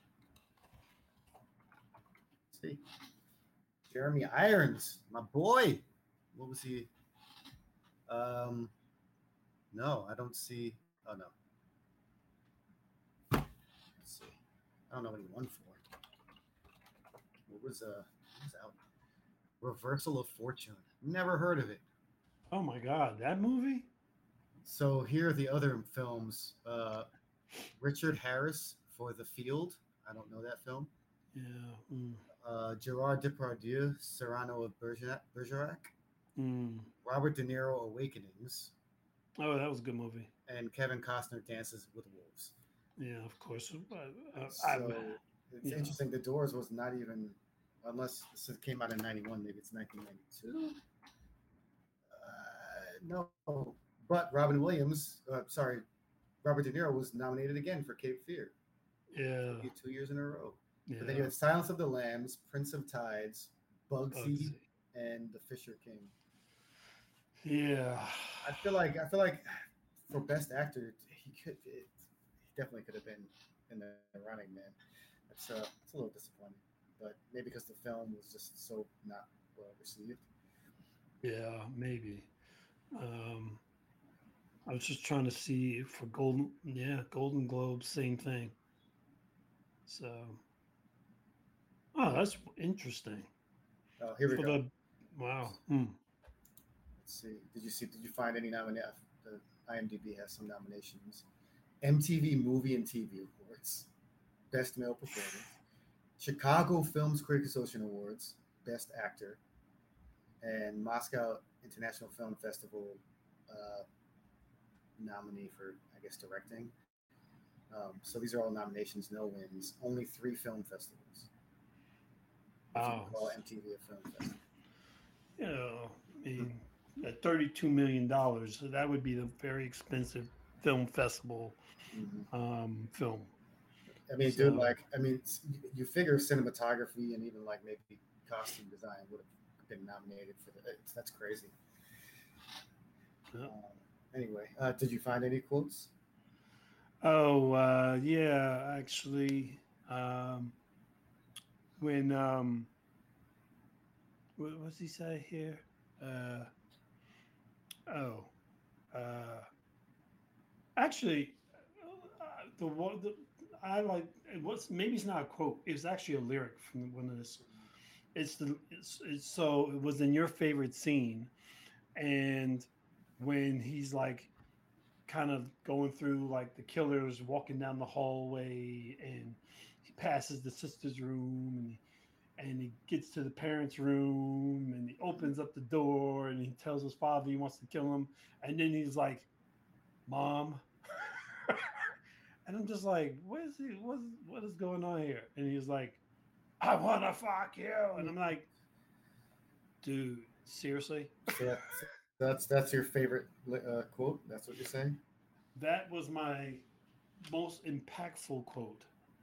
Let's see, Jeremy Irons, my boy. What was he? Um, no, I don't see. Oh no. Let's see. I don't know what he won for. What was uh? What was out? Reversal of Fortune. Never heard of it. Oh my God, that movie. So here are the other films. Uh, Richard Harris for The Field. I don't know that film. Yeah. Mm. Uh, Gerard Depardieu, Cyrano of Bergerac. Bergerac. Mm. Robert De Niro, Awakenings. Oh, that was a good movie. And Kevin Costner, Dances with Wolves. Yeah, of course. Uh, uh, So I'm- it's yeah. interesting. The Doors was not even, unless this came out in ninety-one, maybe it's nineteen ninety-two. Uh, no, but Robin Williams, uh, sorry, Robert De Niro was nominated again for Cape Fear. yeah. Two years in a row. Yeah. But then you had Silence of the Lambs, Prince of Tides, Bugsy, Bugsy. and The Fisher King. Yeah. I feel like I feel like for Best Actor, he could it, he definitely could have been in the running, man. It's uh it's a little disappointing, but maybe because the film was just so not well received. Yeah, maybe. Um, I was just trying to see for Golden, yeah, Golden Globe, same thing. So, oh, that's interesting. Oh, here we For go. the, wow. Hmm. Let's see. Did you see? Did you find any nominations? The IMDb has some nominations. M T V Movie and T V Awards, Best Male Performance, Chicago Films Critics Association Awards, Best Actor, and Moscow International Film Festival uh, nominee for, I guess, directing. Um, so these are all nominations, no wins. Only three film festivals. If you Wow. call M T V a film festival. You know, I mean, at thirty-two million dollars, so that would be the very expensive film festival Mhm. um, film. I mean, So- dude, like, I mean, s- you figure cinematography and even like maybe costume design would have been nominated for the. It's, that's crazy. Yeah. Um, anyway, uh, did you find any quotes? Oh, uh, yeah, actually, um, when, um, what what does he say here? Uh, oh, uh, actually, uh, the one, the, I like, it was, maybe it's not a quote, it's actually a lyric from one of this. It's the, it's, it's so it was in your favorite scene, and when he's like, kind of going through like the killers walking down the hallway and he passes the sister's room and he, and he gets to the parents' room and he opens up the door and he tells his father he wants to kill him and then he's like, Mom. And I'm just like, what is he what is, what is going on here? And he's like, I wanna fuck you. And I'm like, dude, seriously? So that, that's that's your favorite uh, quote. That's what you're saying. That was my most impactful quote.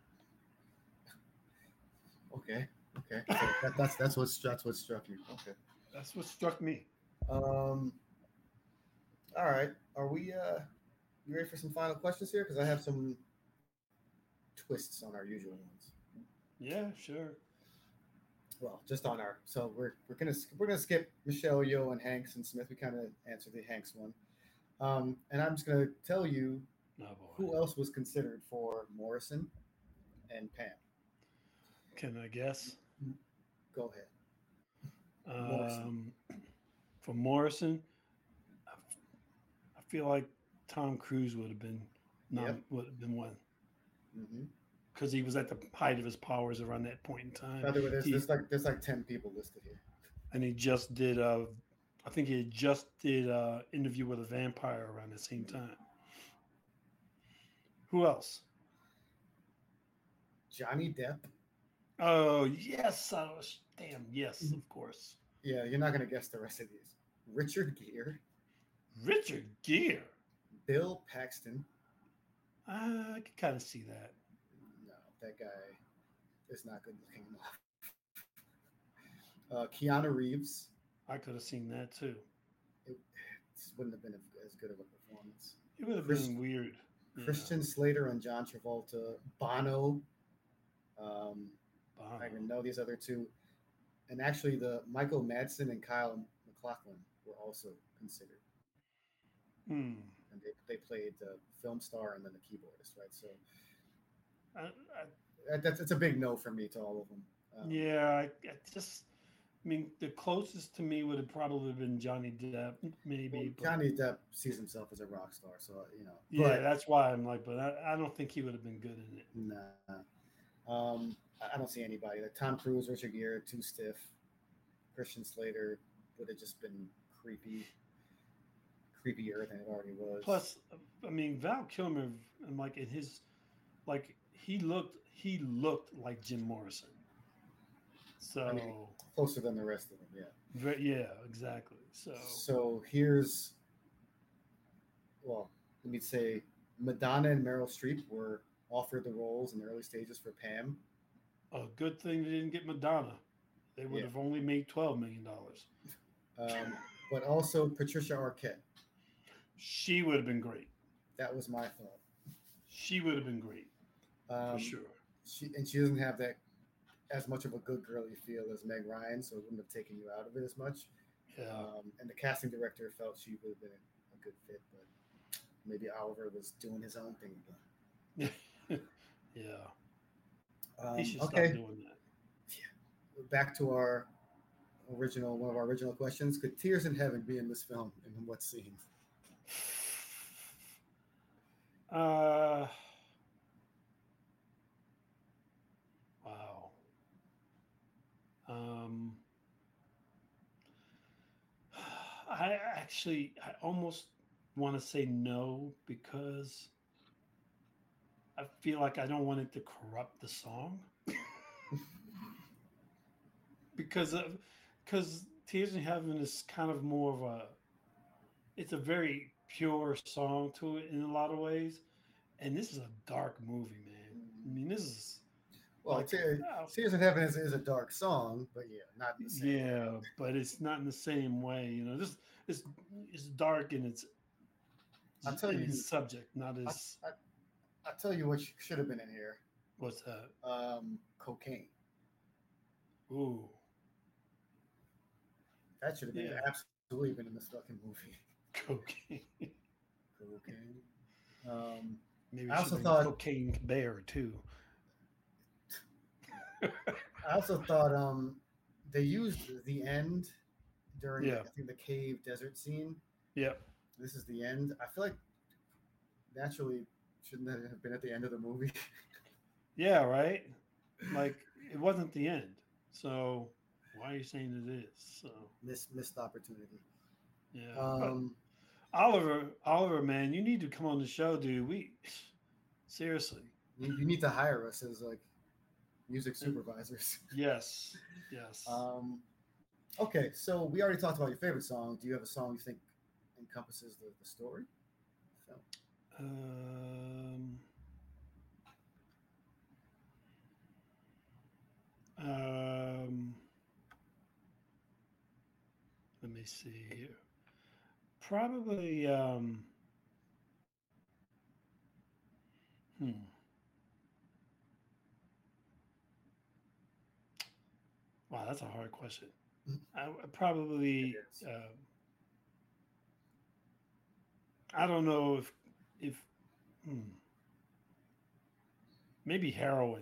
Okay, okay. So that, that's that's what that's what struck you. Okay. That's what struck me. Um. All right. Are we? Uh, you ready for some final questions here? Because I have some twists on our usual ones. Yeah, sure. Well, just on our. So we're we're gonna we're gonna skip Michelle, Yo, and Hanks and Smith. We kind of answered the Hanks one. Um, and I'm just gonna tell you Oh boy. who else was considered for Morrison and Pam. Can I guess? Go ahead. Morrison. Um, for Morrison, I, f- I feel like Tom Cruise would have been nom- Yep. would have been one Mm-hmm. because he was at the height of his powers around that point in time. By the way, there's, He, there's like there's like ten people listed here. and he just did. Uh, I think he just did uh, Interview with a Vampire around the same time. Who else? Johnny Depp. Oh yes, I was, damn yes, of course. Yeah, you're not gonna guess the rest of these. Richard Gere, Richard Gere. Bill Paxton. I can kind of see that. No, that guy is not good looking enough. Uh, Keanu Reeves. I could have seen that too. It, this wouldn't have been as good of a performance. It would have Chris- been weird. Yeah. Christian Slater and John Travolta. Bono. Um, Bono. I don't even know these other two. And actually, the Michael Madsen and Kyle MacLachlan were also considered. Hmm. And they, they played the film star and then the keyboardist, right? So I, I, that, that's it's a big no for me to all of them. Um, yeah, I, I just. I mean, the closest to me would have probably been Johnny Depp, maybe. well, but- Johnny Depp sees himself as a rock star, so you know. yeah, but, that's why I'm like, but I, I don't think he would have been good in it. Nah. Um, I- I don't see anybody. Like Tom Cruise, Richard Gere, too stiff. Christian Slater would have just been creepy, creepier than it already was. Plus, I mean, Val Kilmer, and like in his, like he looked, he looked like Jim Morrison. So, I mean, closer than the rest of them, yeah. ve- yeah, exactly. So, So here's, well, let me say, Madonna and Meryl Streep were offered the roles in the early stages for Pam. a good thing they didn't get Madonna. They would Yeah. have only made twelve million dollars. Um, but also Patricia Arquette. She would have been great. That was my thought. She would have been great Um, for sure. She and she doesn't have that as much of a good girly feel as Meg Ryan, so it wouldn't have taken you out of it as much. Yeah. Um, and the casting director felt she would have been a good fit, but maybe Oliver was doing his own thing again. yeah. Um, He should okay, stop doing that. back to our original one of our original questions. Could Tears in Heaven be in this film, and in what scene? Uh, wow. Um, I actually, I almost want to say no because I feel like I don't want it to corrupt the song. because of, because Tears in Heaven is kind of more of a, it's a very pure song to it in a lot of ways, and this is a dark movie, man. I mean, this is Well, like, Tears, uh, Tears in Heaven is, is a dark song, but yeah, not in the same. yeah, but it's not in the same way. You know, this it's it's dark in its I'll tell in you- its subject, not I, as I, I'll tell you what should have been in here. what's that? Um, cocaine. Ooh, That should have been Yeah. absolutely been in this fucking movie. cocaine. Cocaine. Um, Maybe I I also also thought- Cocaine Bear too. I also thought um, they used the end during Yeah. I think the cave desert scene. Yep. This is the end. I feel like naturally shouldn't that have been at the end of the movie? Yeah, right. Like it wasn't the end, so why are you saying it is? So missed missed opportunity. yeah. But Um, Oliver, Oliver, man, you need to come on the show, dude. We seriously. you, you need to hire us as like music supervisors. Yes. Yes. Um, okay, so we already talked about your favorite song. Do you have a song you think encompasses the, the story? Film. Um, um, let me see here. Probably, um, hmm. Wow, that's a hard question. I would probably, It is. uh, I don't know if if hmm, maybe heroin,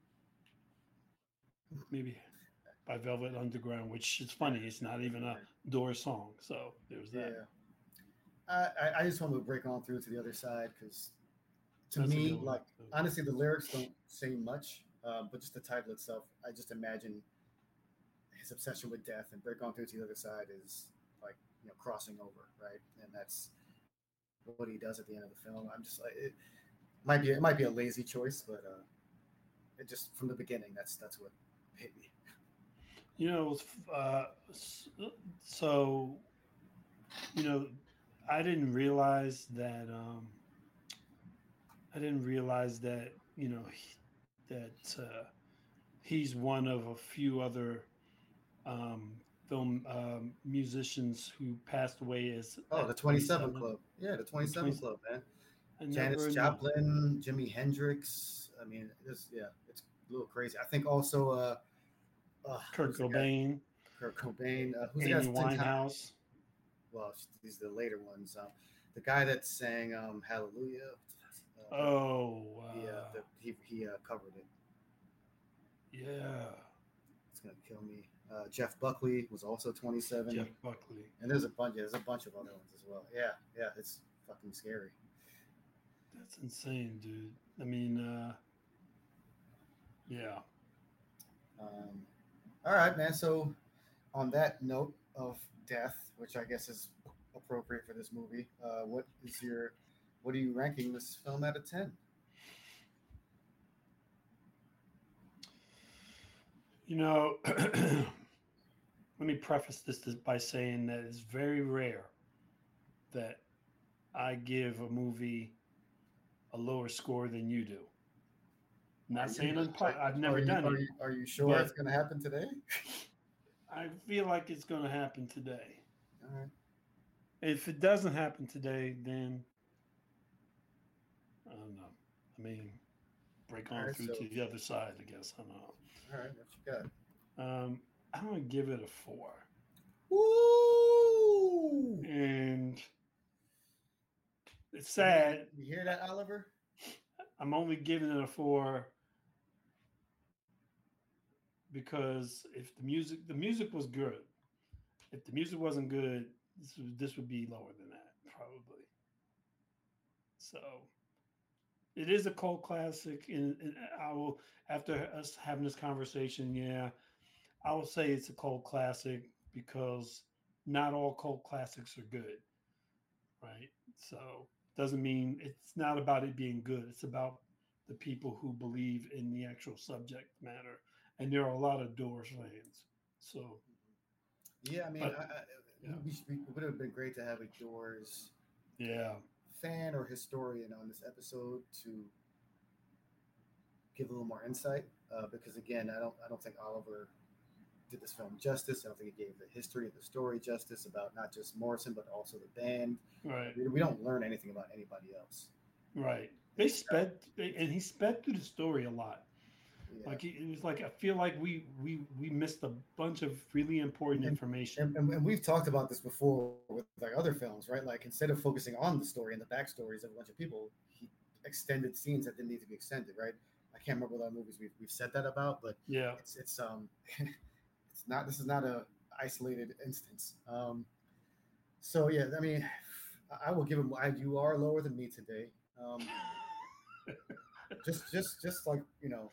maybe by Velvet Underground, which is funny. It's not even a Doors song, so there's that. Yeah. I, I- I just want to break on through to the other side because to That's a good me, one. like honestly, the lyrics don't say much, uh, but just the title itself, I just imagine his obsession with death and break on through to the other side is like you know crossing over, right? And that's what he does at the end of the film. I'm just like it might be it might be a lazy choice, but uh, it just from the beginning, that's that's what hit me. You know, uh, s- so you know, I didn't realize that. Um, I didn't realize that you know he, that uh, he's one of a few other um, film um, musicians who passed away as Oh, at the twenty-seven twenty-seven Club, yeah, the or twenty-seven twenty. Club, man. I Janis never knew. Joplin, Jimi Hendrix. I mean, it's yeah, it's a little crazy. I think also uh, uh Kurt who's the guy? Cobain, Kurt Cobain. Uh, who's the guy Amy that's ten times? Winehouse. Well, these are the later ones. Um, the guy that sang um, Hallelujah. Uh, the, Oh, the, uh, uh, the, he he uh, covered it. yeah, It's gonna kill me. Uh, Jeff Buckley was also twenty-seven, Jeff Buckley. and there's a bunch. Yeah, there's a bunch of other ones as well. Yeah, yeah, it's fucking scary. That's insane, dude. I mean, uh, yeah. Um, all right, man. So on that note of death, which I guess is appropriate for this movie, uh, what is your, what are you ranking this film out of ten? You know, let me preface this by saying that it's very rare that I give a movie a lower score than you do. Not saying I'm, po- I've never are you, done are it. you, are you sure but it's going to happen today? I feel like it's going to happen today. All right. If it doesn't happen today, then I don't know. I mean, break on Alright, through so- to the other side, I guess. I don't know. All right, what you got? Um, I'm gonna give it a four, Woo! and it's sad. You hear that, Oliver? I'm only giving it a four because if the music, the music was good. If the music wasn't good, this would this would be lower than that probably. So it is a cult classic, and, and I will after us having this conversation, yeah, I will say it's a cult classic because not all cult classics are good, right? So doesn't mean it's not about it being good. It's about the people who believe in the actual subject matter, and there are a lot of Doors fans. So Yeah, I mean, But- I, I, yeah. we should, it would have been great to have a Doors yeah, fan or historian on this episode to give a little more insight, uh, because again, I don't, I don't think Oliver did this film justice. I don't think he gave the history of the story justice about not just Morrison but also the band. right, We, we don't learn anything about anybody else. right. They sped, they, and he sped through the story a lot. Yeah. Like it was like I feel like we we we missed a bunch of really important And- information. And, and, and we've talked about this before with like other films, right? Like instead of focusing on the story and the backstories of a bunch of people, he extended scenes that didn't need to be extended, right? I can't remember what other movies we've, we've said that about, but Yeah, it's it's um it's not this is not a isolated instance. Um, so yeah, I mean, I- I will give him. I, you are lower than me today. Um, just just just like you know,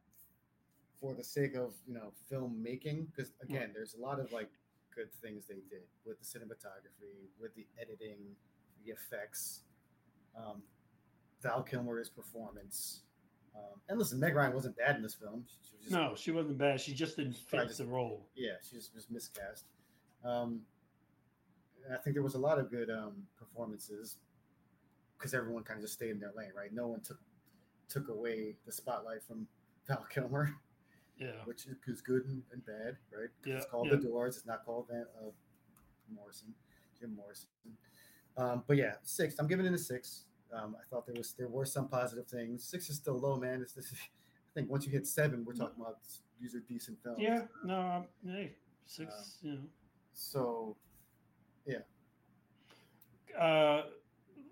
for the sake of you know filmmaking, because again, there's a lot of like good things they did with the cinematography, with the editing, the effects. Um, Val Kilmer's performance. Um, and listen, Meg Ryan wasn't bad in this film. She was just, no, she wasn't bad. She just didn't Probably fit just- the role. yeah, she just was miscast. Um, and I think there was a lot of good um, performances because everyone kind of just stayed in their lane, right? No one took took away the spotlight from Val Kilmer, Yeah, which is, is good and, and bad, right? 'Cause Yeah, it's called yeah. The Doors. It's not called Van, uh, Morrison, Jim Morrison. Um, but yeah, six. I'm giving it a six. Um, I thought there was there were some positive things. Six is still low, man. It's this. I think once you hit seven, we're talking about these are decent films. yeah. No, I'm, hey, six. Um, you know, So uh,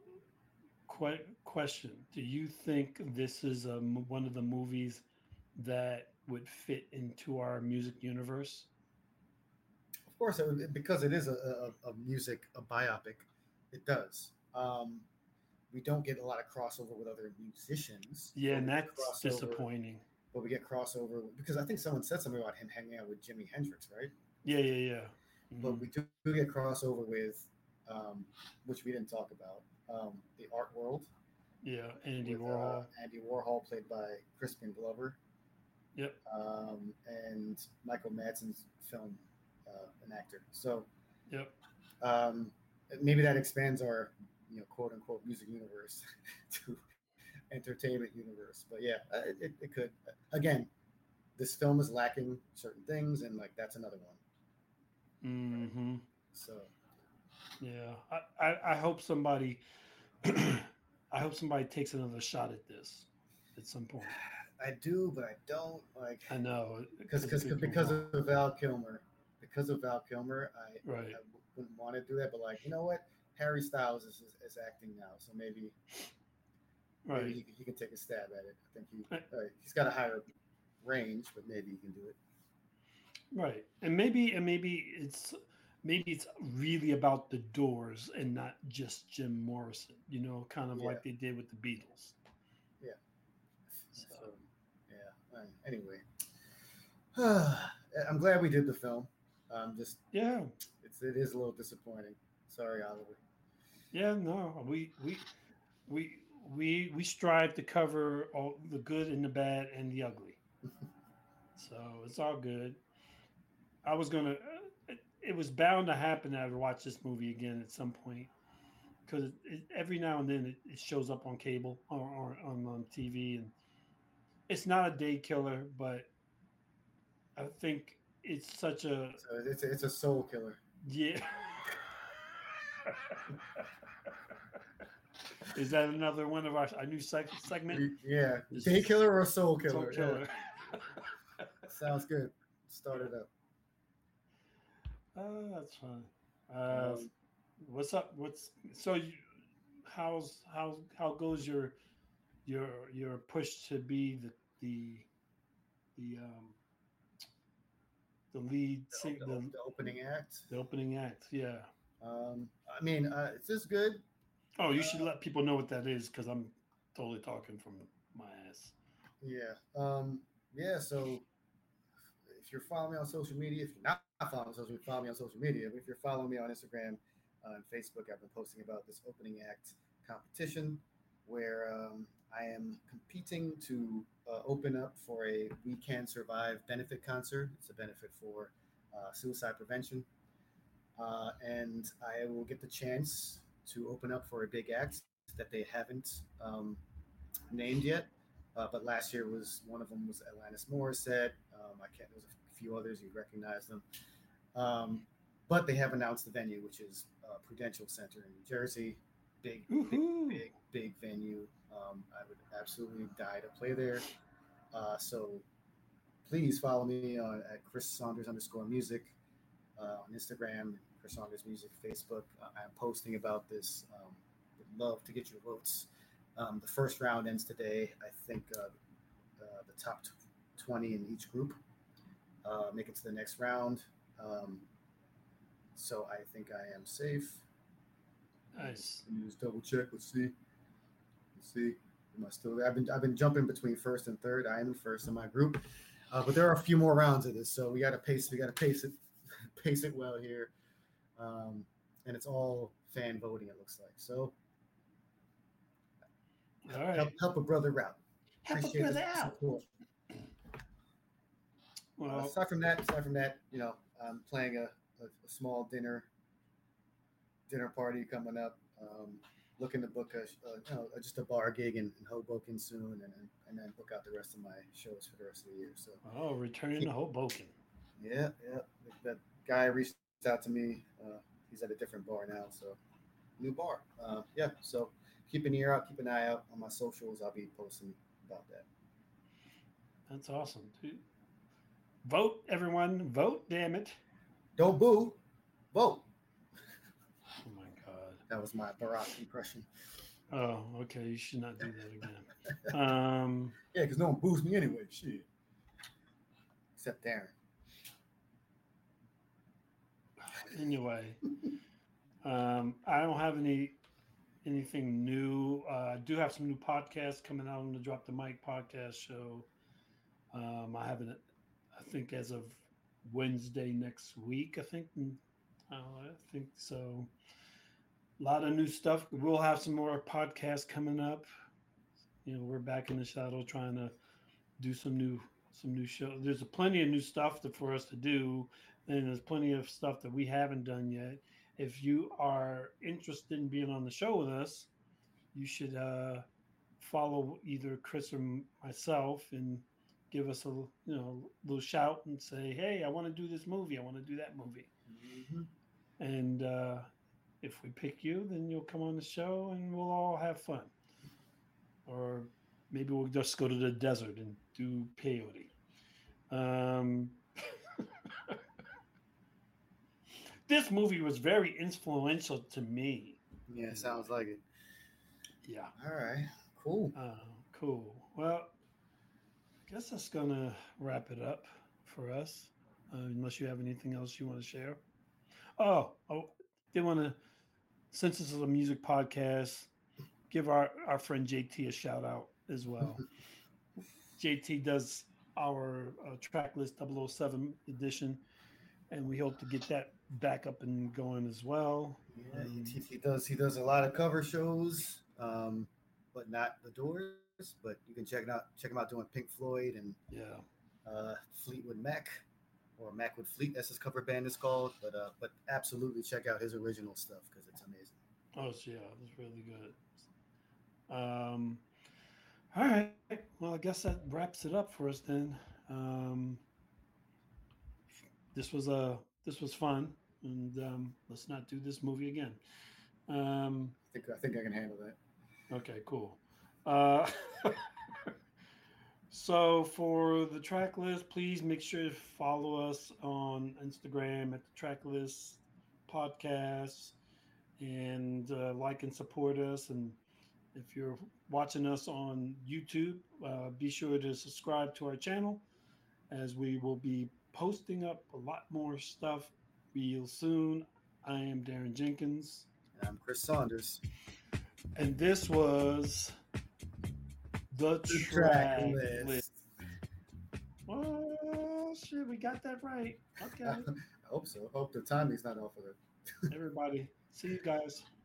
que- question: do you think this is a, m- one of the movies that would fit into our music universe? Of course, it would, because it is a, a, a music, a biopic, it does. Um, we don't get a lot of crossover with other musicians. Yeah, but and we get that's crossover- disappointing. But we get crossover because I think someone said something about him hanging out with Jimi Hendrix, right? Yeah, yeah, yeah. But Mhm. we do, do get crossover with, um, which we didn't talk about, um, the art world. Yeah, Andy with, Warhol. Uh, Andy Warhol, played by Crispin Glover, Yep. um, and Michael Madsen's film, uh, an actor. So Yep. um, maybe that expands our, you know, quote unquote music universe to entertainment universe. But yeah, uh, it, it, it could. Again, this film is lacking certain things, and like that's another one. Mm-hmm. So Yeah. I, I, I hope somebody I hope somebody takes another shot at this at some point. I do, but I don't like I know. because it could go because wrong. of Val Kilmer. Because of Val Kilmer, I, Right. I wouldn't want to do that. But like, you know what? Harry Styles is, is, is acting now, so maybe Right. maybe he, can- he can take a stab at it. I think he Right. uh, he's got a higher range, but maybe he can do it. Right. And maybe and maybe it's maybe it's really about the Doors and not just Jim Morrison, you know, kind of Yeah. like they did with the Beatles. Yeah. So, So yeah. uh, Anyway, I'm glad we did the film. Um, just yeah. it's it is a little disappointing. Sorry, Oliver. Yeah, no. We we we we we strive to cover all the good and the bad and the ugly. So it's all good. I was gonna. It, it was bound to happen that I would watch this movie again at some point because every now and then it, it shows up on cable or, or on, on T V, and it's not a day killer, but I think it's such a So it's it's a soul killer. yeah. Is that another one of our, our new seg- segment? Yeah, This day is- killer or soul killer? Soul killer. Yeah. Sounds good. Start it up. Oh, that's fun. Uh, Um, what's up? What's so? You, how's how how goes your your your push to be the the the um the lead the, sing, the, the, the opening act. the opening act? Yeah. Um, I mean, uh, it's just good. Oh, you should let people know what that is because I'm totally talking from my ass. Yeah. Um, yeah. So if you're following me on social media, if you're not following me on social media, follow me on social media. But if you're following me on Instagram uh, and Facebook, I've been posting about this opening act competition where um, I am competing to uh, open up for a We Can Survive benefit concert. It's a benefit for uh, suicide prevention. Uh, and I will get the chance to open up for a big act that they haven't um, named yet. Uh, but last year was one of them was Alanis Morissette. Um, I can't. There's a few others you recognize them. Um, but they have announced the venue, which is uh, Prudential Center in New Jersey. Big, big, Woohoo. big, big venue. Um, I would absolutely die to play there. Uh, so please follow me on at Chris Saunders underscore music uh, on Instagram, Chris Saunders Music, Facebook. Uh, I'm posting about this. Um, would love to get your votes. Um, the first round ends today. I think uh, uh, the top twenty in each group uh, make it to the next round. Um, so I think I am safe. Nice. Let me just double check. Let's see. Let's see. Am I still there? I've been I've been jumping between first and third. I am in first in my group, uh, but there are a few more rounds of this, so we got to pace. We got to pace it, pace it well here, um, and it's all fan voting. It looks like so. All right. Help, help a brother out. Help a Appreciate brother the out. support. Well, Uh, aside from that, aside from that, you know, I'm playing a, a, a small dinner dinner party coming up. Um, looking to book a, a you know, just a bar gig in, in Hoboken soon, and, and and then book out the rest of my shows for the rest of the year. So oh, returning to Hoboken. yeah, yeah, that guy reached out to me. Uh, he's at a different bar now, so new bar. Uh, yeah, so keep an ear out, keep an eye out on my socials. I'll be posting about that. That's awesome, dude. Vote, everyone. Vote, damn it. Don't boo, vote. Oh my God. That was my Barack impression. Oh, okay. You should not do that again. Um, Yeah, because no one boos me anyway. Shit. Except Darren. anyway, um, I don't have any anything new. Uh, I do have some new podcasts coming out on the Drop the Mic podcast show. Um, I haven't, I think, as of Wednesday next week. I think, mm, uh, I think so. A lot of new stuff. We'll have some more podcasts coming up. You know, we're back in the shadow trying to do some new some new show. There's plenty of new stuff to, for us to do, and there's plenty of stuff that we haven't done yet. If you are interested in being on the show with us, you should uh, follow either Chris or myself and give us a you know little shout and say, "Hey, I want to do this movie. I want to do that movie." Mm-hmm. And uh, if we pick you, then you'll come on the show and we'll all have fun. Or maybe we'll just go to the desert and do peyote. Um, this movie was very influential to me. Yeah, sounds like it. Yeah. All right. Cool. Uh, cool. Well, I guess that's going to wrap it up for us, uh, unless you have anything else you want to share. Oh, oh, they want to, since this is a music podcast, give our, our friend J T a shout out as well. J T does our uh, track list double oh seven edition, and we hope to get that back up and going as well. Yeah, Um, he, he does. He does a lot of cover shows, um, but not the Doors. But you can check it out. Check him out doing Pink Floyd and yeah. uh, Fleetwood Mac, or Mac with Fleet. That's his cover band is called. But uh, but absolutely check out his original stuff because it's amazing. Oh, yeah, it's really good. Um, all right. Well, I guess that wraps it up for us then. Um, this was a this was fun, and um, let's not do this movie again. Um, I think I think I can handle that. okay, cool. Uh, so for the track list, please make sure to follow us on Instagram at the Track List Podcast, and uh, like and support us. And if you're watching us on YouTube, uh, be sure to subscribe to our channel, as we will be posting up a lot more stuff real soon. I am Darren Jenkins. And I'm Chris Saunders. And this was the, The track, track list. list. Oh, shit, we got that right. Okay. I hope so. Hope the timing's not off of it. Everybody, see you guys.